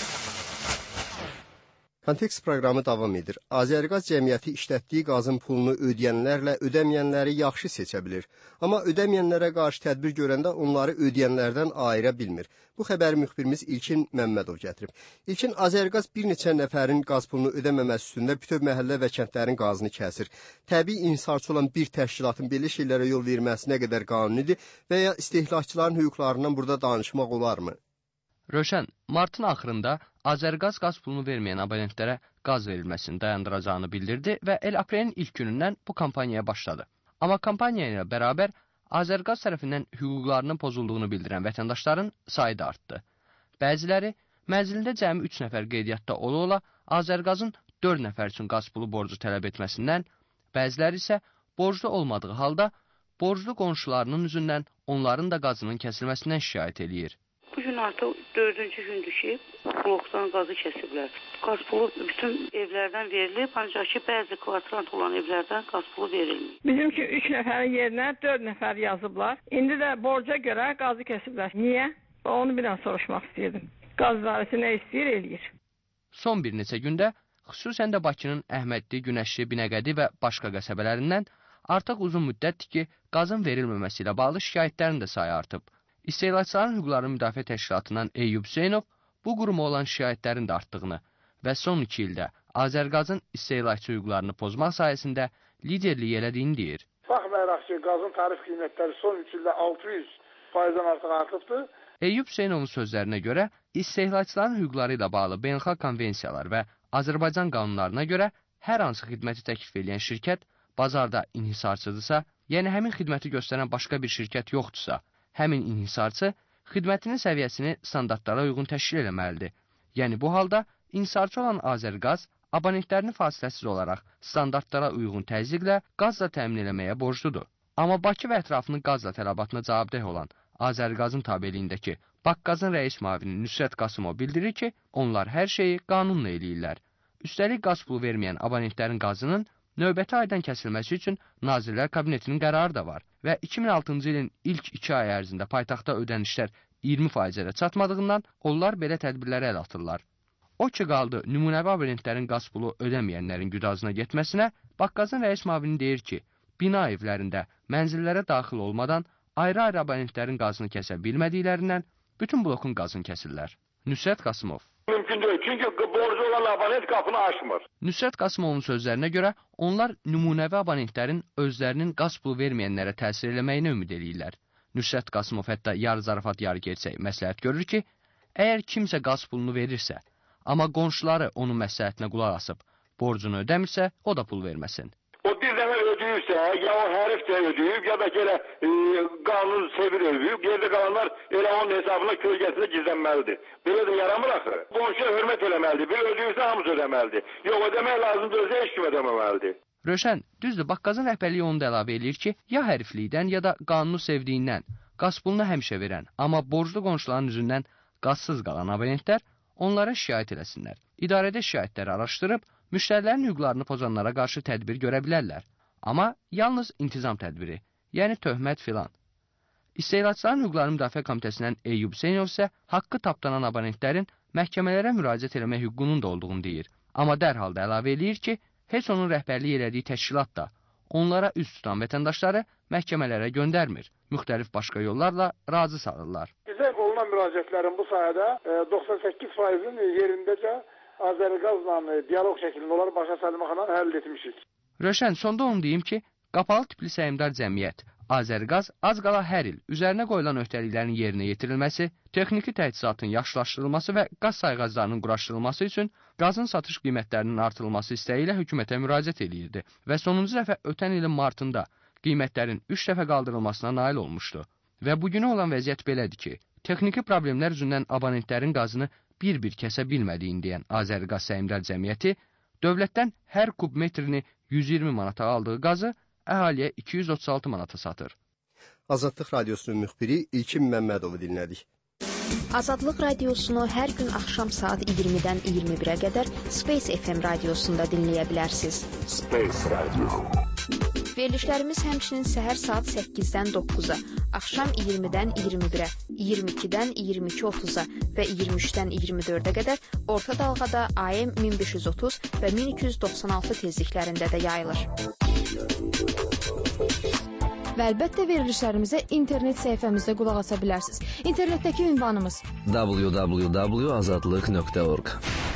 Kontekst proqramı davam edir. Azərqaz cəmiyyəti işlətdiyi qazın pulunu ödəyənlərlə ödəməyənləri yaxşı seçə bilir. Amma ödəməyənlərə qarşı tədbir görəndə onları ödəyənlərdən ayıra bilmir. Bu xəbəri müxbirimiz İlkin Məmmədov gətirib. İlkin, Azərqaz bir neçə nəfərin qaz pulunu ödəməməsi üstündə bütöv məhəllə və kəndlərin qazını kəsir. Təbii inhisarçı olan bir təşkilatın belə şeylərə yol verməsi nə qədər qanunidir və ya istehlakçıların hüquqlarından burada danışmaq olarmı? Rövşən, martın axırında Azərqaz qaz pulunu verməyən abonentlərə qaz verilməsini dayandıracağını bildirdi və el-aprelin ilk günündən bu kampaniyaya başladı. Amma kampaniya ilə bərabər Azərqaz tərəfindən hüquqlarının pozulduğunu bildirən vətəndaşların sayı da artdı. Bəziləri mənzilində cəmi 3 nəfər qeydiyyatda ola-ola Azərqazın 4 nəfər üçün qaz pulu borcu tələb etməsindən, bəziləri isə borclu olmadığı halda borclu qonşularının üzündən onların da qazının kəsilməsindən şikayət eləyir. Bu gün artıq 4-cü gündür ki, blokdan qazı kəsiblər. Qaz pulu bütün evlərdən verilib, ancaq ki, bəzi kvartirant olan evlərdən qaz pulu verilmir. Bizimki 3 nəfərin yerinə 4 nəfər yazıblar. İndi də borca görə qazı kəsiblər. Niyə? Onu bir dənə soruşmaq istəyirdim. Qaz idarəsi nə istəyir, eləyir. Son bir neçə gündə, xüsusən də Bakının Əhmədli, Günəşli, Binəqədi və başqa qəsəbələrindən artıq uzun müddətdir ki, qazın verilməməsi ilə bağlı şikayətlərin də sayı artıb. İstehlakçıların hüquqları müdafiə təşkilatından Eyyub Hüseynov bu quruma olan şikayətlərin də artdığını və son 2 ildə Azərqazın istehlakçı hüquqlarını pozmaq sayəsində liderlik elədiyini deyir. Baxmayaraq ki, qazın tarif qiymətləri son 3 ildə 600%-dən artıq artıbdır. Eyyub Hüseynovun sözlərinə görə, istehlakçıların hüquqları ilə bağlı beynəlxalq konvensiyalar və Azərbaycan qanunlarına görə hər hansı xidməti təklif edən şirkət bazarda inhisarçıdırsa, yəni həmin xidməti göstərən başqa bir şirkət yoxdursa, həmin inhisarçı xidmətinin səviyyəsini standartlara uyğun təşkil etməlidir. Yəni bu halda inhisarçı olan Azərqaz abonentlərini fasiləsiz olaraq standartlara uyğun təzyiqlə qazla təmin etməyə borcludur. Amma Bakı və ətrafının qazla tələbatına cavabdeh olan Azərqazın tabeliyindəki Bakqazın rəis müavini Nüsrət Qasımov bildirir ki, onlar hər şeyi qanunla eləyirlər. Üstəlik qaz pulu verməyən abonentlərin qazının növbəti aydan kəsilməsi üçün Nazirlər Kabinetinin qərarı da var və 2006-cı ilin ilk 2 ay ərzində paytaxtda ödənişlər 20%-ə çatmadığından onlar belə tədbirlərə əl atırlar. O ki qaldı, nümunəvi abonentlərin qaz pulu ödəməyənlərin güdazına getməsinə, Bakqazın rəis müavini deyir ki, bina evlərində mənzillərə daxil olmadan ayrı-ayrı abonentlərin qazını kəsə bilmədiklərindən bütün blokun qazını kəsirlər. Nüsrət Qasımov. Mümkün deyil, çünki borcu olan abonent qapını açmır. Nüsrət Qasımovun sözlərinə görə, onlar nümunəvi abonentlərin özlərinin qaz pulu verməyənlərə təsir eləməyinə ümid eləyirlər. Nüsrət Qasımov hətta yarı zarafat yarı gerçək məsləhət görür ki, əgər kimsə qaz pulunu verirsə, amma qonşuları onun məsləhətinə qulaq asıb, borcunu ödəmirsə, o da pul verməsin. O bir dəfə ödəyirsə, ya o hərif də ödəyib, ya da ki, elə qanun sevir ödəyib, yerdə qalanlar elə onun hesabına kölgəsində gizlənməlidir. Belə də yaramır axı. Qonşuya hörmət eləməlidir. Bir ödəyirsə, hamısı ödəməlidir. Yox, ödəmək lazımdır, özə heç kim ödəməməlidir. Rövşən, düzdür, Bakqazın rəhbərliyi onu da əlavə eləyir ki, ya həriflikdən, ya da qanunu sevdiyindən qaz pulunu həmişə verən, amma borclu qonşuların üzündən qazsız qalan abonentlər onlara şikayət eləsinlər. İdarədə şikayətləri araşdırıb, müştərilərin hüquqlarını pozanlara qarşı tədbir görə bilərlər. Amma yalnız intizam tədbiri, yəni töhmət filan. İstehlakçıların hüquqları müdafiə komitəsindən Eyyub Hüseynov isə haqqı tapdanan abonentlərin məhkəmələrə müraciət eləmək hüququnun da olduğunu deyir. Amma dərhal da əlavə eləyir ki, heç onun rəhbərlik elədiyi təşkilat da onlara üz tutan vətəndaşları məhkəmələrə göndərmir. Müxtəlif başqa yollarla razı salırlar. Bizə olunan müraciətlərin bu sayədə 98%-in yerindəcə Azərqazla dialoq şəklində onları başa salmaqla həll etmişik. Rövşən, sonda onu deyim ki, qapalı tipli səhmdar cəmiyyət Azərqaz az qala hər il üzərinə qoyulan öhdəliklərin yerinə yetirilməsi, texniki təchizatın yaxşılaşdırılması və qaz sayğaclarının quraşdırılması üçün qazın satış qiymətlərinin artırılması istəyi ilə hökumətə müraciət edirdi və sonuncu dəfə ötən ilin martında qiymətlərin 3 dəfə qaldırılmasına nail olmuşdu. Və bugünə olan vəziyyət belədir ki, Texniki problemlər üzündən abonentlərin qazını bir-bir kəsə bilmədiyini deyən Azəriqaz Səhmdar Cəmiyyəti dövlətdən hər kub metrini 120 manata aldığı qazı əhaliyə 236 manata satır. Azadlıq Radiosunun müxbiri İlkin Məmmədovu dinlədik. Azadlıq Radiosunu hər gün axşam saat 20-dən 21-ə qədər Space FM radiosunda dinləyə bilərsiniz. Space Radio. Verilişlərimiz həmçinin səhər saat 8-dən 9-a, axşam 20-dən 21-ə, 22-dən 22:30-a və 23-dən 24-ə qədər orta dalğada AM 1530 və 1296 tezliklərində də yayılır. Və əlbəttə verilişlərimizə internet səhifəmizdə qulaq asa bilərsiniz. İnternetdəki ünvanımız www.azadlıq.org.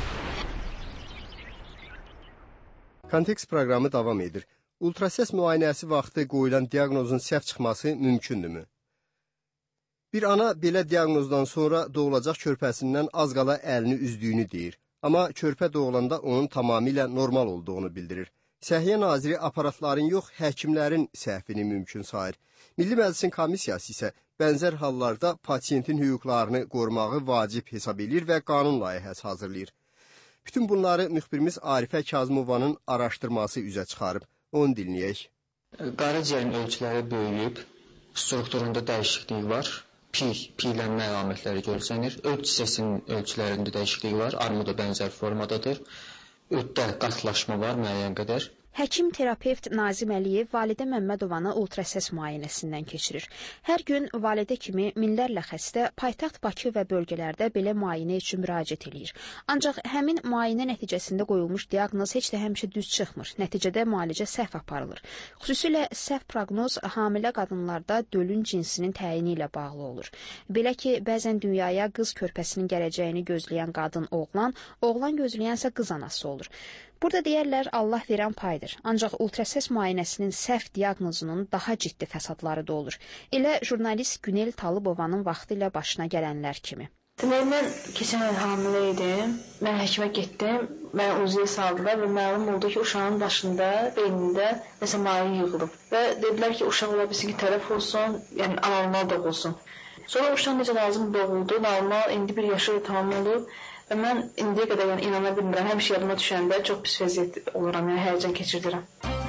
Kontekst proqramı davam edir. Ultrasəs müayinəsi vaxtı qoyulan diaqnozun səhv çıxması mümkündürmü? Bir ana belə diaqnozdan sonra doğulacaq körpəsindən az qala əlini üzdüyünü deyir. Amma körpə doğulanda onun tamamilə normal olduğunu bildirir. Səhiyyə Naziri aparatların yox, həkimlərin səhvini mümkün sayır. Milli Məclisin komissiyası isə bənzər hallarda pasiyentin hüquqlarını qorumağı vacib hesab edir və qanun layihəsi hazırlayır. Bütün bunları müxbirimiz Arifə Kazımovanın araşdırması üzə çıxarıb. Onu dinləyək. Qaraciyərin ölçüləri böyüyüb, strukturunda dəyişiklik var. Piylənmə əlamətləri görsənir. Öd hissəsinin ölçülərində dəyişiklik var. Armuda bənzər formadadır. Öddə qatlaşma var müəyyən qədər. Həkim terapevt Nazim Əliyev Validə Məmmədovanı ultrasəs müayinəsindən keçirir. Hər gün validə kimi minlərlə xəstə paytaxt Bakı və bölgələrdə belə müayinə üçün müraciət edir. Ancaq həmin müayinə nəticəsində qoyulmuş diaqnoz heç də həmişə düz çıxmır. Nəticədə müalicə səhv aparılır. Xüsusilə səhv proqnoz hamilə qadınlarda dölün cinsinin təyini ilə bağlı olur. Belə ki, bəzən dünyaya qız körpəsinin gələcəyini gözləyən qadın oğlan, oğlan gözləyənsə qız anası olur. Burada deyərlər Allah verən paydır. Ancaq ultrasəs müayinəsinin səhv diaqnozunun daha ciddi fəsadları da olur. Elə jurnalist Günel Talıbovanın vaxtı ilə başına gələnlər kimi. Demək, mən keçən il hamilə idim. Mən həkimə getdim. Mən uzuya saldılar və məlum oldu ki, uşağın başında, beynində nəsə maye yığılıb. Və dedilər ki, uşaq ola bilsin ki, tərəf olsun, yəni anormal doğulsun. Sonra uşaq necə lazım doğuldu, normal, indi 1 yaşı tamam olub. Və mən indiyə qədər yəni, inana bilmirəm. Həmişə yadıma düşəndə çox pis vəziyyət oluram, yəni həyəcan keçirdirəm.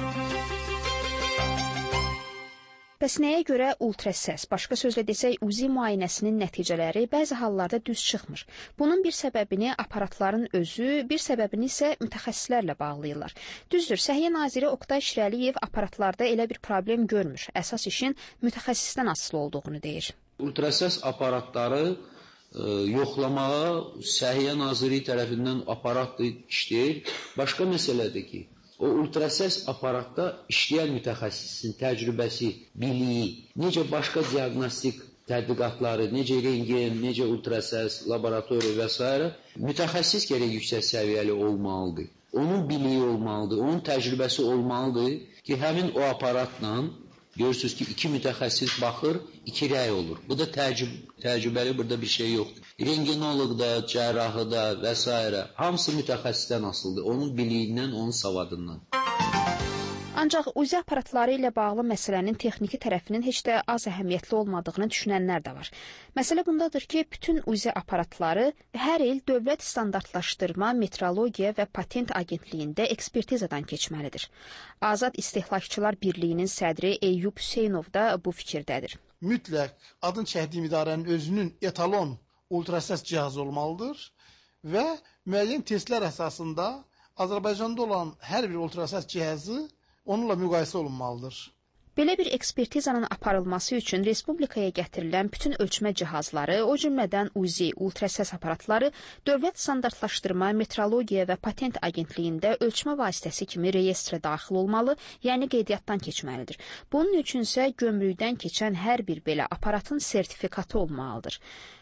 Bəs nəyə görə ultrasəs, başqa sözlə desək, UZI müayinəsinin nəticələri bəzi hallarda düz çıxmır? Bunun bir səbəbini aparatların özü, bir səbəbini isə mütəxəssislərlə bağlayırlar. Düzdür, Səhiyyə Naziri Oqtay Şirəliyev aparatlarda elə bir problem görmür. Əsas işin mütəxəssisdən asılı olduğunu deyir. Ultrasəs aparatları yoxlamağa Səhiyyə Naziri tərəfindən aparat işləyir. Başqa məsələdir ki, o ultrasəs aparatda işləyən mütəxəssisin təcrübəsi, biliyi, necə başqa diaqnostik tədqiqatları, necə rentgen, necə ultrasəs, laboratoriya və s. mütəxəssis gərək yüksək səviyyəli olmalıdır. Onun biliyi olmalıdır, onun təcrübəsi olmalıdır ki, həmin o aparatla görürsünüz ki, 2 mütəxəssis baxır, 2 rəy olur. Bu da təcrübəli, burada bir şey yoxdur. Rengenoloqda, cərrahıda və s. hamısı mütəxəssisdən asılıdır. Onun biliyindən, onun savadından. Ancaq UZI aparatları ilə bağlı məsələnin texniki tərəfinin heç də az əhəmiyyətli olmadığını düşünənlər də var. Məsələ bundadır ki, bütün UZI aparatları hər il Dövlət Standartlaşdırma, Metrologiya və Patent Agentliyində ekspertizadan keçməlidir. Azad İstehlakçılar Birliyinin sədri Eyyub Hüseynov da bu fikirdədir. Mütləq adın çəkdiyim idarənin özünün etalon ultrasəs cihazı olmalıdır və müəyyən testlər əsasında Azərbaycanda olan hər bir ultrasəs cihazı onunla müqayisə olunmalıdır. Belə bir ekspertizanın aparılması üçün respublikaya gətirilən bütün ölçmə cihazları, o cümlədən UZI, ultrasəs aparatları Dövlət Standartlaşdırma, Metrologiya və Patent Agentliyində ölçmə vasitəsi kimi reyestrə daxil olmalı, yəni qeydiyyatdan keçməlidir. Bunun üçünsə gömrükdən keçən hər bir belə aparatın sertifikatı olmalıdır.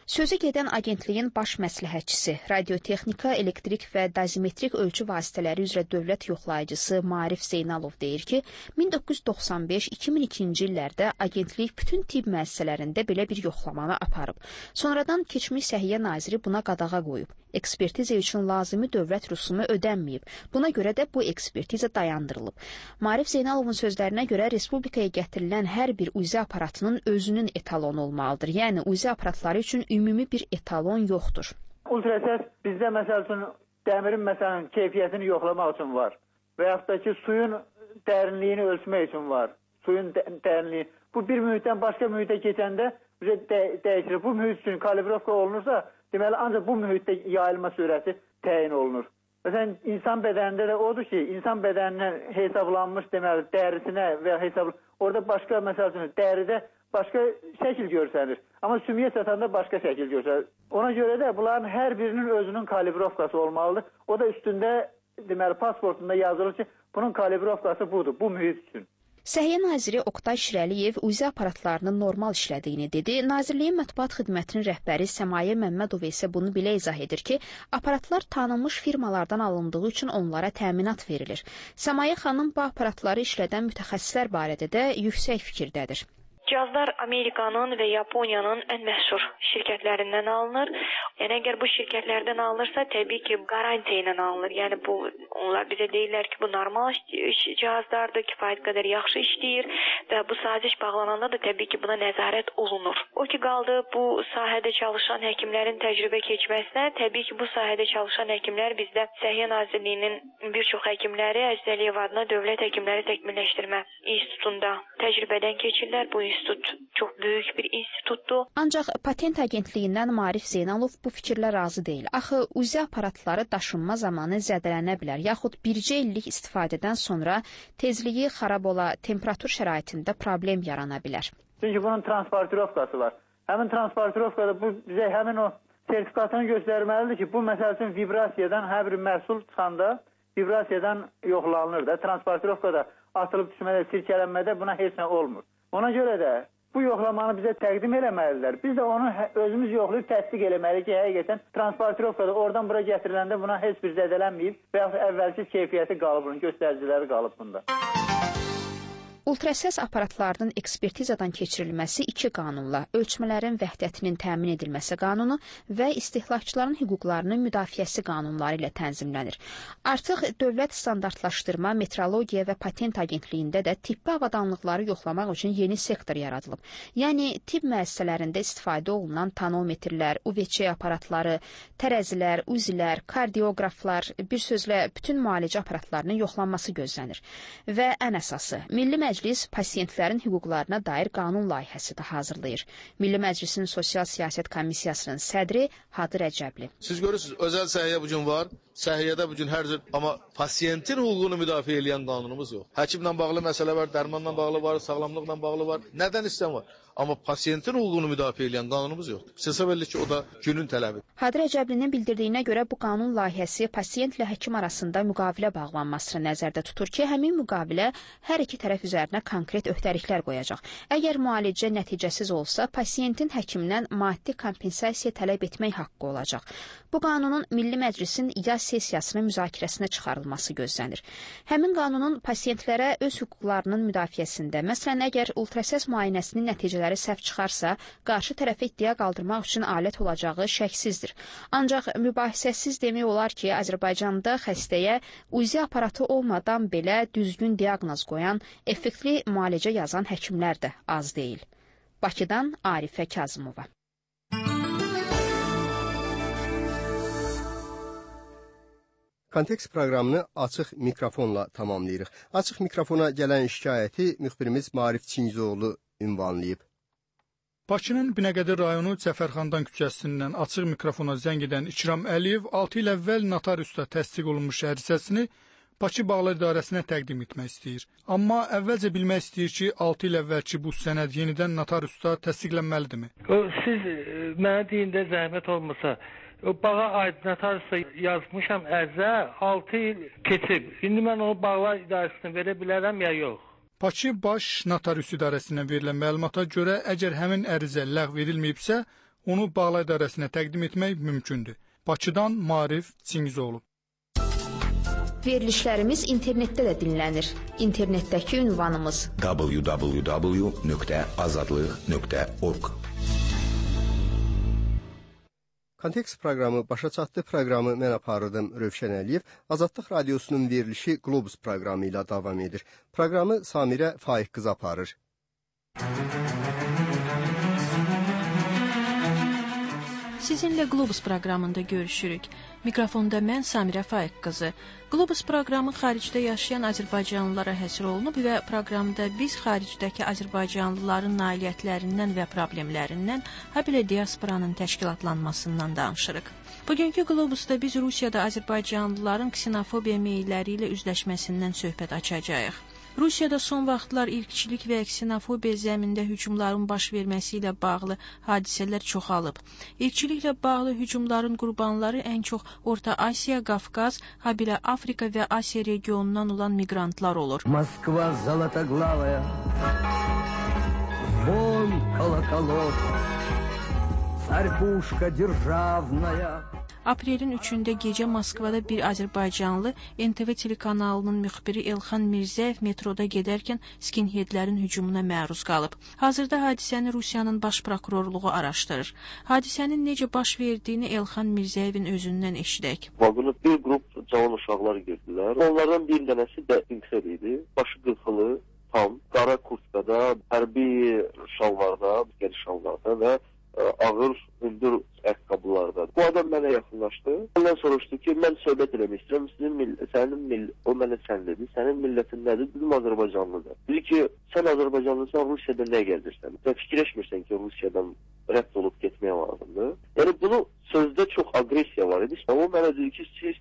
Sözü gedən agentliyin baş məsləhətçisi, radiotexnika, elektrik və dozimetrik ölçü vasitələri üzrə dövlət yoxlayıcısı Maarif Zeynalov deyir ki, 1995-2002-ci illərdə agentlik bütün tibb müəssisələrində belə bir yoxlamanı aparıb. Sonradan keçmiş Səhiyyə naziri buna qadağa qoyub. Ekspertiza üçün lazımi dövlət rüsumu ödənməyib. Buna görə də bu ekspertiza dayandırılıb. Maarif Zeynalovun sözlərinə görə respublikaya gətirilən hər bir UZ aparatının özünün etalonu olmalıdır. Yəni UZ aparatları üçün ümumi bir etalon yoxdur. Ultrasəs bizdə məsəl üçün dəmirin məsələn keyfiyyətini yoxlamaq üçün var. Və yaxud da ki suyun dərinliyini ölçmək üçün var. Suyun dərinliyi. Bu bir mühitdən başqa mühitə keçəndə dəyişir. Bu mühit üçün kalibrovka olunursa, deməli ancaq bu mühitdə yayılma sürəti təyin olunur. Məsələn, insan bədənində də odur ki, insan bədəninə hesablanmış deməli dərisinə və orada başqa məsəl üçün dəridə başqa şəkil görsənir. Amma sümüyə çatanda başqa şəkil görsənir. Ona görə də bunların hər birinin özünün kalibrovkası olmalıdır. O da üstündə deməli pasportunda yazılır ki, bunun kalibrovkası budur, bu mühit üçün. Səhiyyə naziri Oqtay Şirəliyev UZ aparatlarının normal işlədiyini dedi. Nazirliyin mətbuat xidmətinin rəhbəri Səmayə Məmmədova isə bunu belə izah edir ki, aparatlar tanınmış firmalardan alındığı üçün onlara təminat verilir. Səmayə xanım bu aparatları işlədən mütəxəssislər barədə də yüksək fikirdədir. Cihazlar Amerikanın və Yaponiyanın ən məşhur şirkətlərindən alınır. Yəni əgər bu şirkətlərdən alınırsa, təbii ki, qarantiya ilə alınır. Yəni onlar bizə deyirlər ki, bu normal cihazlardır, kifayət qədər yaxşı işləyir və bu saziş bağlananda da təbii ki, buna nəzarət olunur. O ki qaldı bu sahədə çalışan həkimlərin təcrübə keçməsinə, təbii ki, bu sahədə çalışan həkimlər bizdə Səhiyyə Nazirliyinin bir çox həkimləri Əziz Əliyev adına Dövlət Həkimləri Təkmilləşdirmə İnstitutunda təcrübədən keçirlər. Bu institut çox böyük bir institutdur. Ancaq Patent Agentliyindən Maarif Zeynalov bu fikirlə razı deyil. Axı UZ aparatları daşınma zamanı zədələnə bilər, yaxud bircə illik istifadədən sonra tezliyi xarab ola, temperatur şəraitində problem yarana bilər. Çünki bunun transportirovkası var. Həmin transportirovkada bu bizə həmin o sertifikatını göstərməlidir ki, bu məsəl üçün vibrasiyadan hər bir məhsul çıxanda vibrasiyadan yoxlanılır da. Transportirovkada atılıb düşmədə, sirkələnmədə buna heç nə olmur. Ona görə də bu yoxlamanı bizə təqdim eləməlidirlər. Biz də onu özümüz yoxlayıb təsdiq eləməliyik ki, həqiqətən transportirovkada oradan bura gətiriləndə buna heç bir zədələnməyib və yaxud əvvəlki keyfiyyəti qalıb, bunun göstəriciləri qalıb bunda. Ultrasəs aparatlarının ekspertizadan keçirilməsi iki qanunla, ölçmələrin vəhdətinin təmin edilməsi qanunu və istehlakçıların hüquqlarının müdafiəsi qanunları ilə tənzimlənir. Artıq Dövlət Standartlaşdırma, Metrologiya və Patent Agentliyində də tibbi avadanlıqları yoxlamaq üçün yeni sektor yaradılıb. Yəni, tibb müəssisələrində istifadə olunan tonometrlər, UVC aparatları, tərəzilər, uzilər, kardioqraflar, bir sözlə bütün müalicə aparatlarının yoxlanması gözlənir. Və ən əsası, Milli Məclis pasiyentlərin hüquqlarına dair qanun layihəsi də hazırlayır. Milli Məclisin Sosial Siyasət Komissiyasının sədri Hadi Rəcəbli. Siz görürsünüz, özəl səhiyyə bugün var, səhiyyədə bugün hər cür, amma pasiyentin hüququnu müdafiə edən qanunumuz yox. Həkimlə bağlı məsələ var, dərmanla bağlı var, sağlamlıqla bağlı var, nədən istəyən var. Amma pasiyentin hüququnu müdafiə edən qanunumuz yoxdur. Hesab edilir ki, o da günün tələbidir. Hadi Rəcəblinin bildirdiyinə görə bu qanun layihəsi pasiyentlə həkim arasında müqavilə bağlanmasını nəzərdə tutur ki, həmin müqavilə hər iki tərəf üzərinə konkret öhdəliklər qoyacaq. Əgər müalicə nəticəsiz olsa, pasiyentin həkimdən maddi kompensasiya tələb etmək haqqı olacaq. Bu qanunun Milli Məclisin yaz sessiyasının müzakirəsinə çıxarılması gözlənir. Həmin qanunun pasiyentlərə öz hüquqlarının müdafiəsində, məsələn, əgər ultrasəs müayinəsinin nəticələri səhv çıxarsa, qarşı tərəfə iddia qaldırmaq üçün alət olacağı şəksizdir. Ancaq mübahisəsiz demək olar ki, Azərbaycanda xəstəyə UZ aparatı olmadan belə düzgün diaqnoz qoyan, effektli müalicə yazan həkimlər də az deyil. Bakıdan Arifə Kazımova. Kontekst proqramını açıq mikrofonla tamamlayırıq. Açıq mikrofona gələn şikayəti müxbirimiz Maarif Çingizoğlu ünvanlayıb. Bakının Binəqədi rayonu Cəfərxandan küçəsindən açıq mikrofona zəng edən İkram Əliyev 6 il əvvəl notariusda təsdiq olunmuş ərizəsini Bakı Bağlar İdarəsinə təqdim etmək istəyir. Amma əvvəlcə bilmək istəyir ki, 6 il əvvəlki bu sənəd yenidən notariusda təsdiqlənməlidirmi? Siz mənə deyin də zəhmət olmasa, bağa aid notariusda yazmışam ərizə, 6 il keçib. İndi mən onu Bağlar İdarəsinə verə bilərəm ya yox? Bakı Baş Notarius İdarəsinə verilən məlumata görə, əgər həmin ərizə ləğv edilməyibsə, onu Bağla İdarəsinə təqdim etmək mümkündür. Bakıdan Maarif Çingizoğlu. Verilişlərimiz internetdə də dinlənir. İnternetdəki ünvanımız www.azadlıq.org. Kontekst proqramı başa çatdı. Proqramı mən aparırdım Rövşən Əliyev. Azadlıq Radiosunun verilişi Globus proqramı ilə davam edir. Proqramı Samirə Faiq qız aparır. Sizinlə Globus proqramında görüşürük. Mikrofonda mən Samirə Faiq qızı. Globus proqramı xaricdə yaşayan azərbaycanlılara həsr olunub və proqramda biz xaricdəki azərbaycanlıların nailiyyətlərindən və problemlərindən, habelə diasporanın təşkilatlanmasından danışırıq. Bugünkü Globusda biz Rusiyada azərbaycanlıların ksenofobiya meyilləri ilə üzləşməsindən söhbət açacağıq. Rusiyada son vaxtlar irqçilik və ksenofobiya zəmində hücumların baş verməsi ilə bağlı hadisələr çoxalıb. İrqçiliklə bağlı hücumların qurbanları ən çox Orta Asiya, Qafqaz, habelə Afrika və Asiya regionundan olan miqrantlar olur. Moskva zolotoglavaya, звон колоколов, царь-пушка державная. Aprelin 3-də gecə Moskvada bir azərbaycanlı NTV telekanalının müxbiri Elxan Mirzəyev metroda gedərkən skinheadlərin hücumuna məruz qalıb. Hazırda hadisəni Rusiyanın baş prokurorluğu araşdırır. Hadisənin necə baş verdiyini Elxan Mirzəyevin özündən eşidək. Vaqona bir qrup cavan uşaqlar girdilər. Onlardan bir dənəsi də inksər idi. Başı qırxılı, tam, qara kurtkada, hərbi şalvarda, geri şalvarda və ağır, hündür ayaqqabılarda. Bu adam mənə yaxınlaşdı. Ondan soruşdu ki, mən söhbət eləmək istəyirəm, o mənə sən dedi, sənin millətin nədir? Dedim, Azərbaycanlıdır. Dedi ki, sən Azərbaycanlısan, Rusiyada nə gəzirsən? Sən fikirləşmirsən ki, Rusiyadan rədd olub getməyə lazımdır. Yəni, bunu sözdə çox agresiya var idi. O mənə dedi ki, siz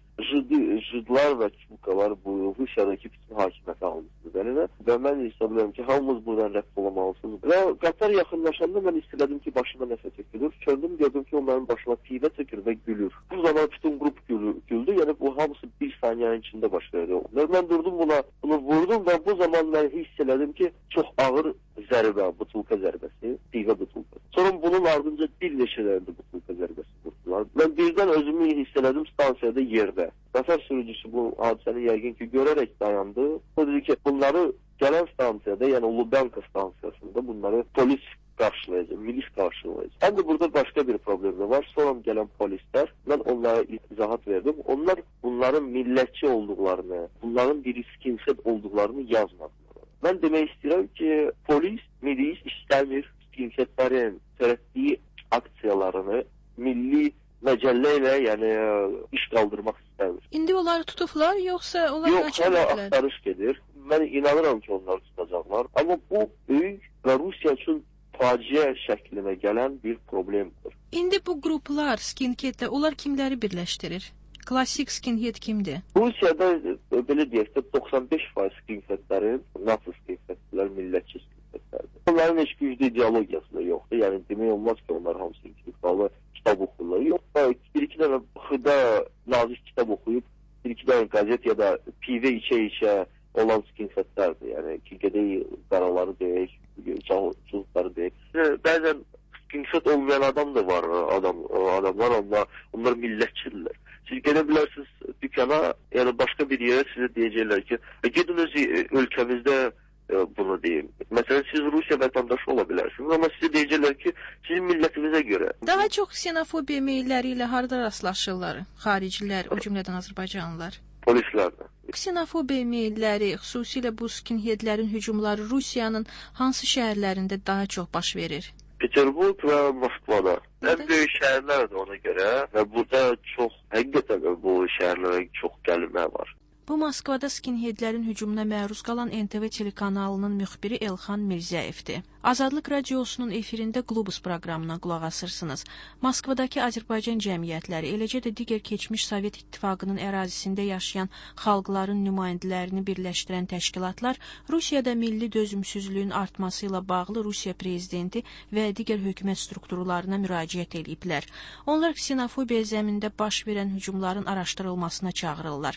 jidlar və çubukalar bu Rusiyadakı bütün hakimiyyəti almışsınız əlinə və mən hesablayıram ki, hamımız buradan rədd olamalısınız. Və qatar yaxınlaşanda mən istədim ki, başıma nəsə tökülür. Gördüm ki, o mənim başıma pivə tökür və gülür. Bu zaman bütün qrup güldü. Yəni, bu hamısı bir saniyenin içində baş verdi. Mən durdum bunu vurdum və bu zaman mən hiss elədim ki, çox ağır zərbə, butulka zərbəsi, pivə butulka. Sonra bunun ardınca bir neçələrində butulka zərbəsi vurdular. Mən birdən özümü hiss elədim stansiyada yerdə. Qatar sürücüsü bu hadisəni yəqin ki, görərək dayandı. O dedi ki, bunları gələn stansiyada, yəni Lubyanka stansiyasında bunları polis qarşılayacaq, milis qarşılayacaq. Həm də burada başqa bir problem də var. Sonra gələn polislər, mən onlara izahat verdim. Onlar bunların millətçi olduqlarını, bunların bir skinhead olduqlarını yazmadılar. Mən demək istəyirəm ki, polis, milis istəmir skinheadlərin törətdiyi aksiyalarını milli məcəllə ilə, yəni iş qaldırmaq istəmir. İndi onları tutublar, yoxsa onlar qaçırdılar? Yox, hələ axtarış gedir. Mən inanıram ki, onları tutacaqlar. Amma bu böyük və Rusiya üçün faciə şəklinə gələn bir problemdir. İndi bu qruplar, skinheadlər, onlar kimləri birləşdirir? Klassik skinhead kimdir? Rusiyada, belə deyək də, 95% skinheadlərin, NATO skinheadlər, millətçi skinheadlərdir. Onların heç güclü ideologiyası da yoxdur. Yəni, demək olmaz ki, onlar hamısı intellektualı kitab oxuyurlar. Yox, bir-iki dənə xıda nazik kitab oxuyub, bir-iki dənə qəzet ya da pivə içə-içə olan skinheadlərdir. Yəni ki, gedək qaraları deyək, çocukları deyək. Bəzən skinhead olmayan adam da var, adamlar, onlar millətçidirlər. Siz gedə bilərsiniz dükana, yəni başqa bir yerə sizə deyəcəklər ki, gedin öz ölkəmizdə bunu deyim. Məsələn, siz Rusiya vətəndaşı ola bilərsiniz, amma sizə deyəcəklər ki, sizin millətinizə görə. Daha çox ksenofobiya meyilləri ilə harada rastlaşırlar xaricilər, o cümlədən azərbaycanlılar? Polislərdə. Ksenofobiya meyilləri, xüsusilə bu skinheadlərin hücumları Rusiyanın hansı şəhərlərində daha çox baş verir? Peterburg və Moskvada. Ən böyük şəhərlərdir ona görə və burada çox, həqiqətən bu şəhərlərə çox gəlmə var. Bu Moskvada skinheadlərin hücumuna məruz qalan NTV telekanalının müxbiri Elxan Mirzəyevdir. Azadlıq Radiosunun efirində Globus proqramına qulaq asırsınız. Moskvadakı Azərbaycan cəmiyyətləri, eləcə də digər keçmiş Sovet İttifaqının ərazisində yaşayan xalqların nümayəndələrini birləşdirən təşkilatlar Rusiyada milli dözümsüzlüyün artması ilə bağlı Rusiya prezidenti və digər hökumət strukturlarına müraciət ediblər. Onlar ksenofobiya zəmində baş verən hücumların araşdırılmasına çağırırlar.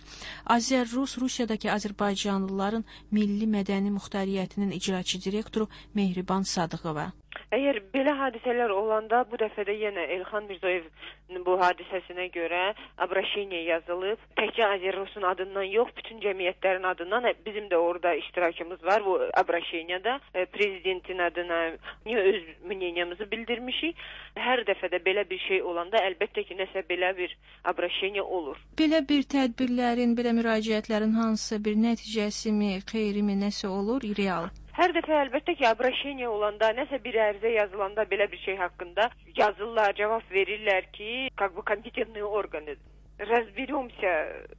Rusiyadakı azərbaycanlıların Milli Mədəni Muxtariyyətinin icraçı direktoru Mehriban Mehriban Sadıqova. Əgər belə hadisələr olanda bu dəfə də yenə Elxan Mirzəyevin bu hadisəsinə görə обращение yazılıb. Təkcə Azərbaycan adından yox, bütün cəmiyyətlərin adından bizim də orada iştirakımız var bu обращениеdə. Prezidentin adına öz мнениemizi bildirmişik. Hər dəfə də belə bir şey olanda əlbəttə ki, nəsə belə bir обращение olur. Belə bir tədbirlərin, belə müraciətlərin hansı bir nəticəsimi, xeyrimi nəsə olur, real? Hər dəfə əlbəttə ki, обращение olanda, nəsə bir ərizə yazılanda belə bir şey haqqında yazırlar, cavab verirlər ki, как бы компетентные органы. Разберемся,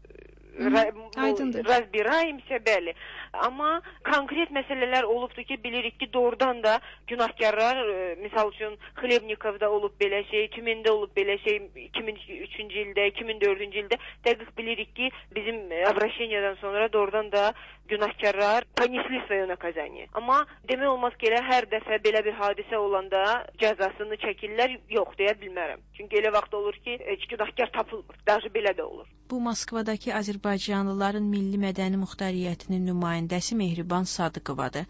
разбираемся, bəli. Amma konkret məsələlər olubdur ki, bilirik ki, doğrudan da günahkarlar, misal üçün Xlebnikovda olub belə şey, Tümendə olub belə şey 2003-cü ildə, 2004-cü ildə dəqiq bilirik ki, bizim обращениеdən sonra doğrudan da günahkarlar понесли свое наказание. Amma demək olmaz ki, elə hər dəfə belə bir hadisə olanda cəzasını çəkirlər, yox deyə bilmərəm. Çünki elə vaxt olur ki, heç günahkar tapılmır. Daha belə də olur. Bu Moskvadakı Azərbaycanlıların Milli Mədəni Muxtariyyətinin nümayəndəsi Mehriban Sadıqovadır.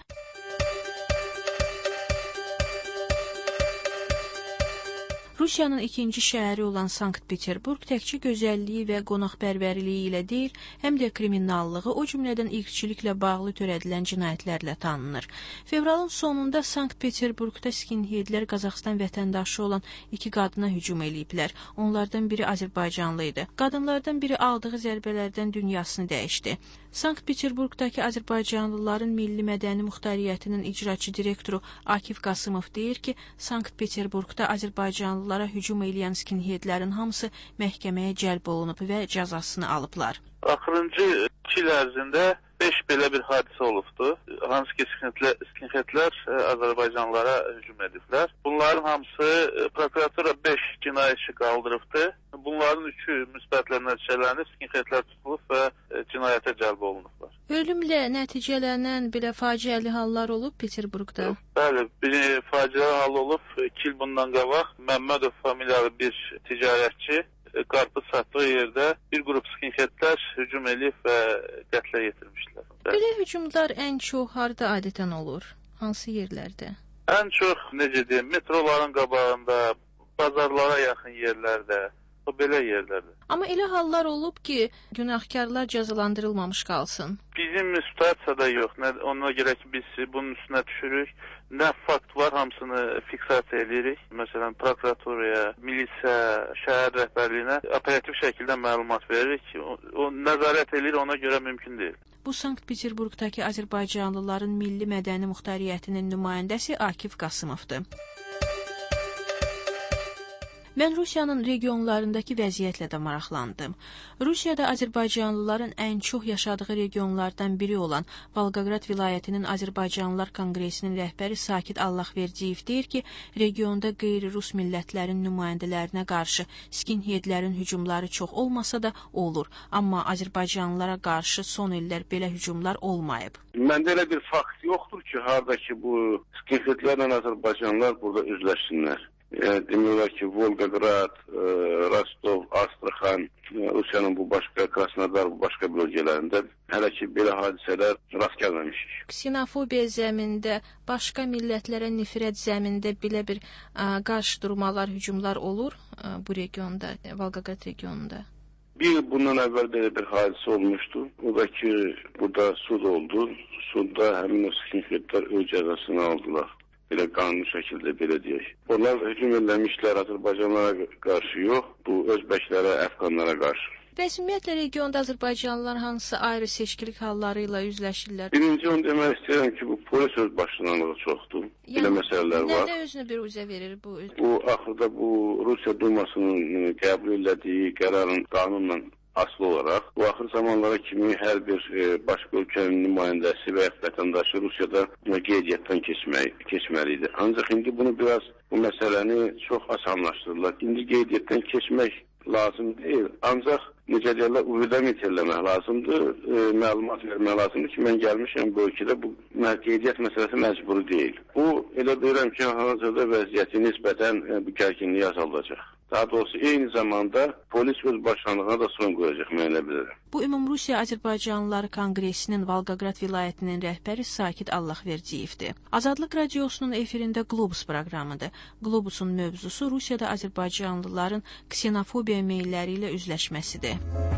Rusiyanın ikinci şəhəri olan Sankt-Peterburq təkcə gözəlliyi və qonaqpərvərliyi ilə deyil, həm də kriminallığı, o cümlədən irqçiliklə bağlı törədilən cinayətlərlə tanınır. Fevralın sonunda Sankt-Peterburqda skinheadlər Qazaxstan vətəndaşı olan 2 qadına hücum eləyiblər. Onlardan biri Azərbaycanlı idi. Qadınlardan biri aldığı zərbələrdən dünyasını dəyişdi. Sankt-Peterburqdakı Azərbaycanlıların Milli Mədəni Muxtariyyətinin icraçı direktoru Akif Qasımov deyir ki, Sankt-Peterburqda Azərbaycanlılara hücum eləyən skinheadlərin hamısı məhkəməyə cəlb olunub və cəzasını alıblar. Axırıncı 2 il ərzində 5 belə bir hadisə olubdu. Hansı ki, skinheadlər Azərbaycanlılara hücum ediblər. Bunların hamısı prokuratura 5 cinayətçi qaldırıbdı. Bunların 3-ü müsbətlə nəticələnib, skinheadlər tutulub və cinayətə cəlb olunublar. Ölümlə nəticələnən belə faciəli hallar olub Peterburqda? Bəli, bir faciəli hal olub. 2 il bundan qabaq Məmmədov familiyalı bir ticarətçi qarpız satdığı yerdə bir qrup skinheadlər hücum edib və qətlə yetirmişlər. Belə hücumlar ən çox harda adətən olur? Hansı yerlərdə? Ən çox, necə deyim, metroların qabağında, bazarlara yaxın yerlərdə, o belə yerlərdə. Amma elə hallar olub ki, günahkarlar cəzalandırılmamış qalsın. Bizim situasiyada yox. Ona görə ki, biz bunun üstünə düşürük. Nə fakt var, hamısını fiksasiya edirik. Məsələn, prokuraturaya, milisə, şəhər rəhbərliyinə operativ şəkildə məlumat veririk. O nəzarət edir, ona görə mümkün deyil. Bu Sankt-Peterburqdakı Azərbaycanlıların Milli Mədəni Muxtariyyətinin nümayəndəsi Akif Qasımovdur. Mən Rusiyanın regionlarındakı vəziyyətlə də maraqlandım. Rusiyada Azərbaycanlıların ən çox yaşadığı regionlardan biri olan Volqograd vilayətinin Azərbaycanlılar Konqresinin rəhbəri Sakit Allahverdiyev deyir ki, regionda qeyri-rus millətlərin nümayəndələrinə qarşı skinheadlərin hücumları çox olmasa da olur. Amma Azərbaycanlılara qarşı son illər belə hücumlar olmayıb. Məndə elə bir fakt yoxdur ki, hardakı bu skinheadlərlə Azərbaycanlılar burada üzləşsinlər. Demək olar ki, Volqograd, Rostov, Astrakhan, Rusiyanın bu başqa, Krasnodar, bu başqa bölgələrində hələ ki, belə hadisələr rast gəlməmişik. Ksenofobiya zəmində, başqa millətlərə nifrət zəmində belə bir qarşı durmalar, hücumlar olur bu regionda, Volqograd regionunda? Bir bundan əvvəl belə bir hadisə olmuşdu. O da ki, burada sud oldu. Sudda həmin o skinheadlər öz cəzasını aldılar. Belə qanuni şəkildə, belə deyək. Onlar hücum eləmişlər Azərbaycanlara qarşı yox, bu özbəklərə, əfqanlara qarşı. Bəs ümumiyyətlə regionda Azərbaycanlılar hansı ayrı seçkilik halları ilə üzləşirlər? Birinci onu demək istəyirəm ki, bu polis özbaşçılığı çoxdur. Belə məsələlər var. Nədə özünü bir üzə verir bu? Bu, axırda bu Rusiya Dumasının qəbul elədiyi qərarın qanunla asılı olaraq, bu axır zamanlara kimi hər bir başqa ölkənin nümayəndəsi və vətəndaşı Rusiyada qeydiyyatdan keçməli idi. Ancaq indi bunu biraz, bu məsələni çox asanlaşdırırlar. İndi qeydiyyatdan keçmək lazım deyil. Ancaq necə deyirlər, uyudamit eləmək lazımdır, məlumat vermək lazımdır ki, mən gəlmişəm bu ölkədə bu qeydiyyat məsələsi məcburi deyil. Bu, elə deyirəm ki, hazırda vəziyyəti nisbətən bu gərginliyi azaldacaq. Daha doğrusu eyni zamanda polis öz başlanğına da son qoyacaq, mən elə bilirəm. Bu Ümumrusiya Azərbaycanlılar Konqresinin Volqograd vilayətinin rəhbəri Sakit Allahverdiyevdir. Azadlıq radiosunun efirində Globus proqramıdır. Globusun mövzusu Rusiyada Azərbaycanlıların ksenofobiya meylləri ilə üzləşməsidir.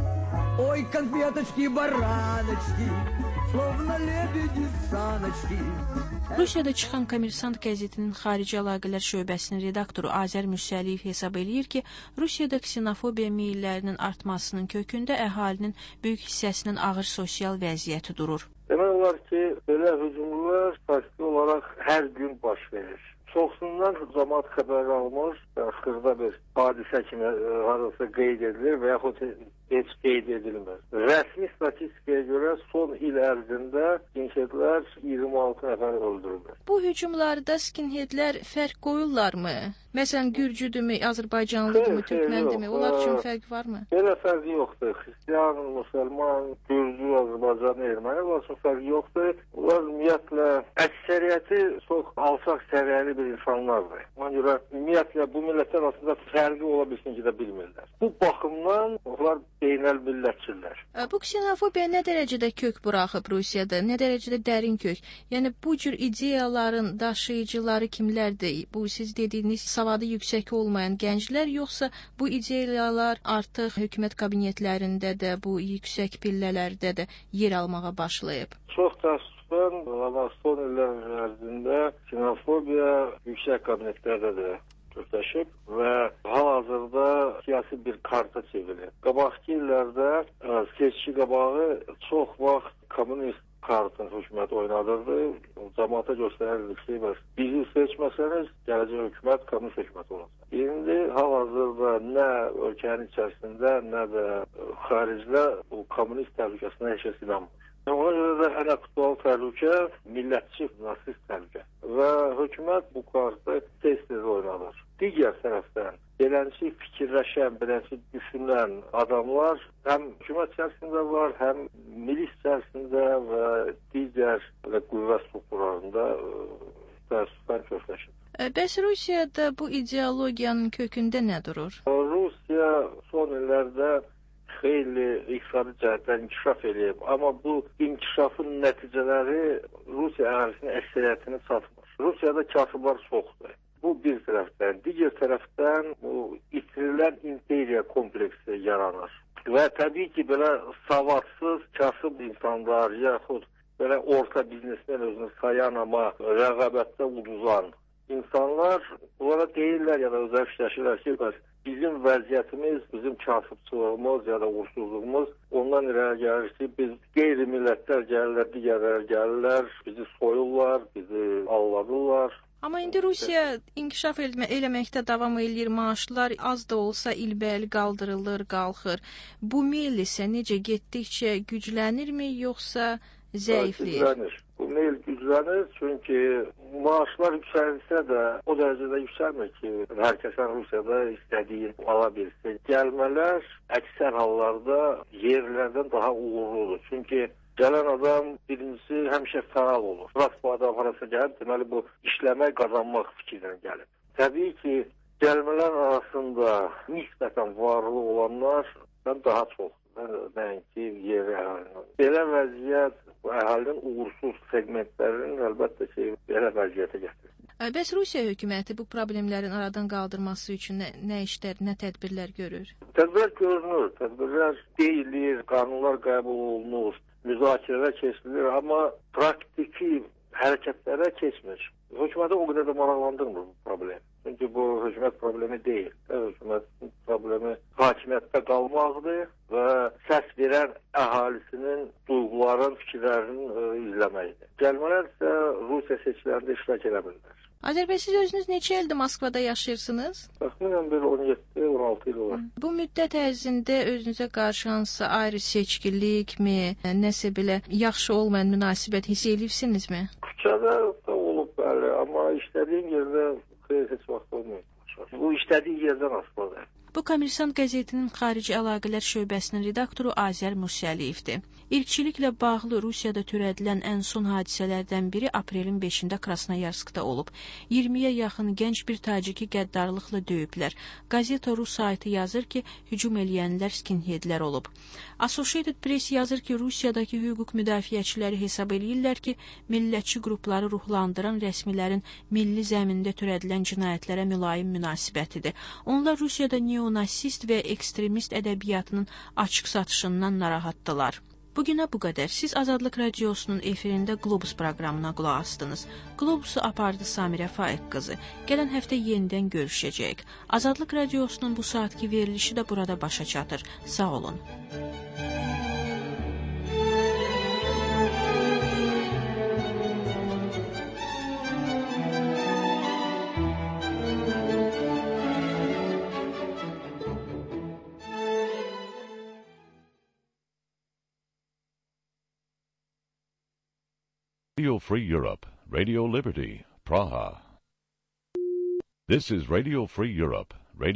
Ой, конфеточки, бараночки, словно лебеди саночки. Rusiyada çıxan Kommersant qəzetinin xarici əlaqələr şöbəsinin redaktoru Azər Mürsəliyev hesab eləyir ki, Rusiyada ksenofobiya meyllərinin artmasının kökündə əhalinin böyük hissəsinin ağır sosial vəziyyəti durur. Demək olar ki, belə hücumlar faktiki olaraq hər gün baş verir. Çoxsundan cəmaət xəbər almış, xırda bir hadisə kimi harasa qeyd edilir və yaxud heç qeyd edilmir. Rəsmi statistikaya görə son il ərzində skinheadlər 26 nəfər öldürülür. Bu hücumlarda skinheadlər fərq qoyurlarmı? Məsələn, gürcüdürmü, Azərbaycanlıdırmı, türkməndimi? Onlar üçün fərq varmı? Belə fərq yoxdur. Xristiyan, müsəlman, gürcü, Azərbaycan, erməni onlar üçün fərq yoxdur. Onlar ümumiyyətlə əksəriyyəti çox alçaq səviyyəli bir insanlardır. Ona görə ümumiyyətlə bu millətlər arasında fərqi ola bilsin ki də bilmirlər. Bu baxımdan onlar beynəl millətçilər. Bu ksenofobiya nə dərəcədə kök buraxıb Rusiyada, nə dərəcədə dərin kök? Yəni bu cür ideyaların daşıyıcıları kimlərdir? Bu siz dediyiniz savadı yüksək olmayan gənclər, yoxsa bu ideyalar artıq hökumət kabinetlərində də, bu yüksək pillələrdə də yer almağa başlayıb? Çox təəssüfən, son illər ərzində ksenofobiya yüksək kabinetlərdə də kökləşib və hal-hazırda siyasi bir karta çevrilir. Qabaqki illərdə seçki qabağı çox vaxt kommunist kartın hökuməti oynadırdı. Cəmaata göstərirdi ki, bizi seçməsəniz, gələcək hökumət kommunist hökuməti olacaq. İndi hal-hazırda nə ölkənin içərisində, nə də xaricdə bu kommunist təhlükəsinə heç kəs inanmır. Ona görə də ən aktual təhlükə millətçi, nasist təhlükə və hökumət bu kartı tez-tez oynadır. Digər tərəfdən beləncə fikirləşən, beləncə düşünən adamlar həm hökumət içərisində var, həm milis içərisində və digər qüvvə strukturlarında təəssüfən kökləşir. Bəs Rusiyada bu ideologiyanın kökündə nə durur? Rusiya son illərdə xeyli iqtisadi cəhətdən inkişaf edib, amma bu inkişafın nəticələri Rusiya əhalisinin əksəriyyətini çatmır. Rusiyada kasıblar çoxdur. Bu bir tərəfdən. Digər tərəfdən bu itirilən imperiya kompleksi yaranır. Və təbii ki, belə savadsız, kasıb insanlar, yaxud belə orta biznesmen özünü sayan, amma rəqabətdə uduzan insanlar onlara deyirlər ya da özləri fikirləşirlər ki, bizim vəziyyətimiz, bizim kasıbçılığımız ya da uğursuzluğumuz ondan irəli gəlir ki, biz qeyri-millətlər gəlirlər, digərlər gəlirlər, bizi soyurlar, bizi alladırlar. Amma indi Rusiya inkişaf eləməkdə davam edir, maaşlar az da olsa ilbəil qaldırılır, qalxır. Bu meyl isə necə getdikcə güclənirmi, yoxsa zəifləyir? Güclənir. Bu meyl güclənir, çünki maaşlar yüksəlsə də o dərəcədə yüksəlmir ki, hər kəsən Rusiyada istədiyi ala bilsin. Gəlmələr əksər hallarda yerlərdən daha uğurludur. Çünki gələn adam birincisi həmişə fəal olur. Rast bu adam harasa gəlib, deməli bu işləmək, qazanmaq fikrindən gəlib. Təbii ki, gəlmələr arasında nisbətən varlı olanlar daha çoxdur. Nəinki yeri əhalinin. Belə vəziyyət əhalinin uğursuz segmentlərinin əlbəttə ki, belə vəziyyətə gətirir. Bəs Rusiya hökuməti bu problemlərin aradan qaldırması üçün nə işlər, nə tədbirlər görür? Tədbirlər görünür, tədbirlər deyilir, qanunlar qəbul olunur, müzakirələr keçirilir, amma praktiki hərəkətlərə keçmir. Hökumətə o qədər də maraqlandırmır bu problem. Çünki bu hökumət problemi deyil. Hökumətin problemi hakimiyyətdə qalmaqdır və səs verən əhalisinin duyğuların, fikirlərinin izləməkdir. Gəlmələr isə Rusiya seçkilərində iştirak eləmirlər. Azərbaycan, siz özünüz neçə ildir Moskvada yaşayırsınız? Təxminən bir 17-16 il olar. Bu müddət ərzində özünüzə qarşı hansısa ayrı seçkilikmi, nəsə belə yaxşı olmayan münasibət hiss edirsinizmi? Küçədə də olub bəli, amma işlədiyim yerdə heç vaxt olmuyor. Bu işlədiyi yerdən asılıdır. Bu Kommersant qəzetinin xarici əlaqələr şöbəsinin redaktoru Azər Musəliyevdir. İlkçiliklə bağlı Rusiyada törədilən ən son hadisələrdən biri aprelin 5-də Krasnoyarskda olub. 20-yə yaxın gənc bir taciki qəddarlıqla döyüblər. Gazeta Rus saytı yazır ki, hücum eləyənlər skinheadlər olub. Associated Press yazır ki, Rusiyadakı hüquq müdafiəçiləri hesab eləyirlər ki, millətçi qrupları ruhlandıran rəsmilərin milli zəmində törədilən cinayətlərə mülayim münasibətidir. Onlar Rusiyada neonasist və ekstremist ədəbiyyatının açıq satışından narahatdılar. Bugünə bu qədər. Siz Azadlıq Radiosunun efirində Globus proqramına qulaq astınız. Globusu apardı Samirə Faiq qızı. Gələn həftə yenidən görüşəcəyik. Azadlıq Radiosunun bu saatki verilişi də burada başa çatır. Sağ olun. Radio Free Europe, Radio Liberty, Praha. This is Radio Free Europe,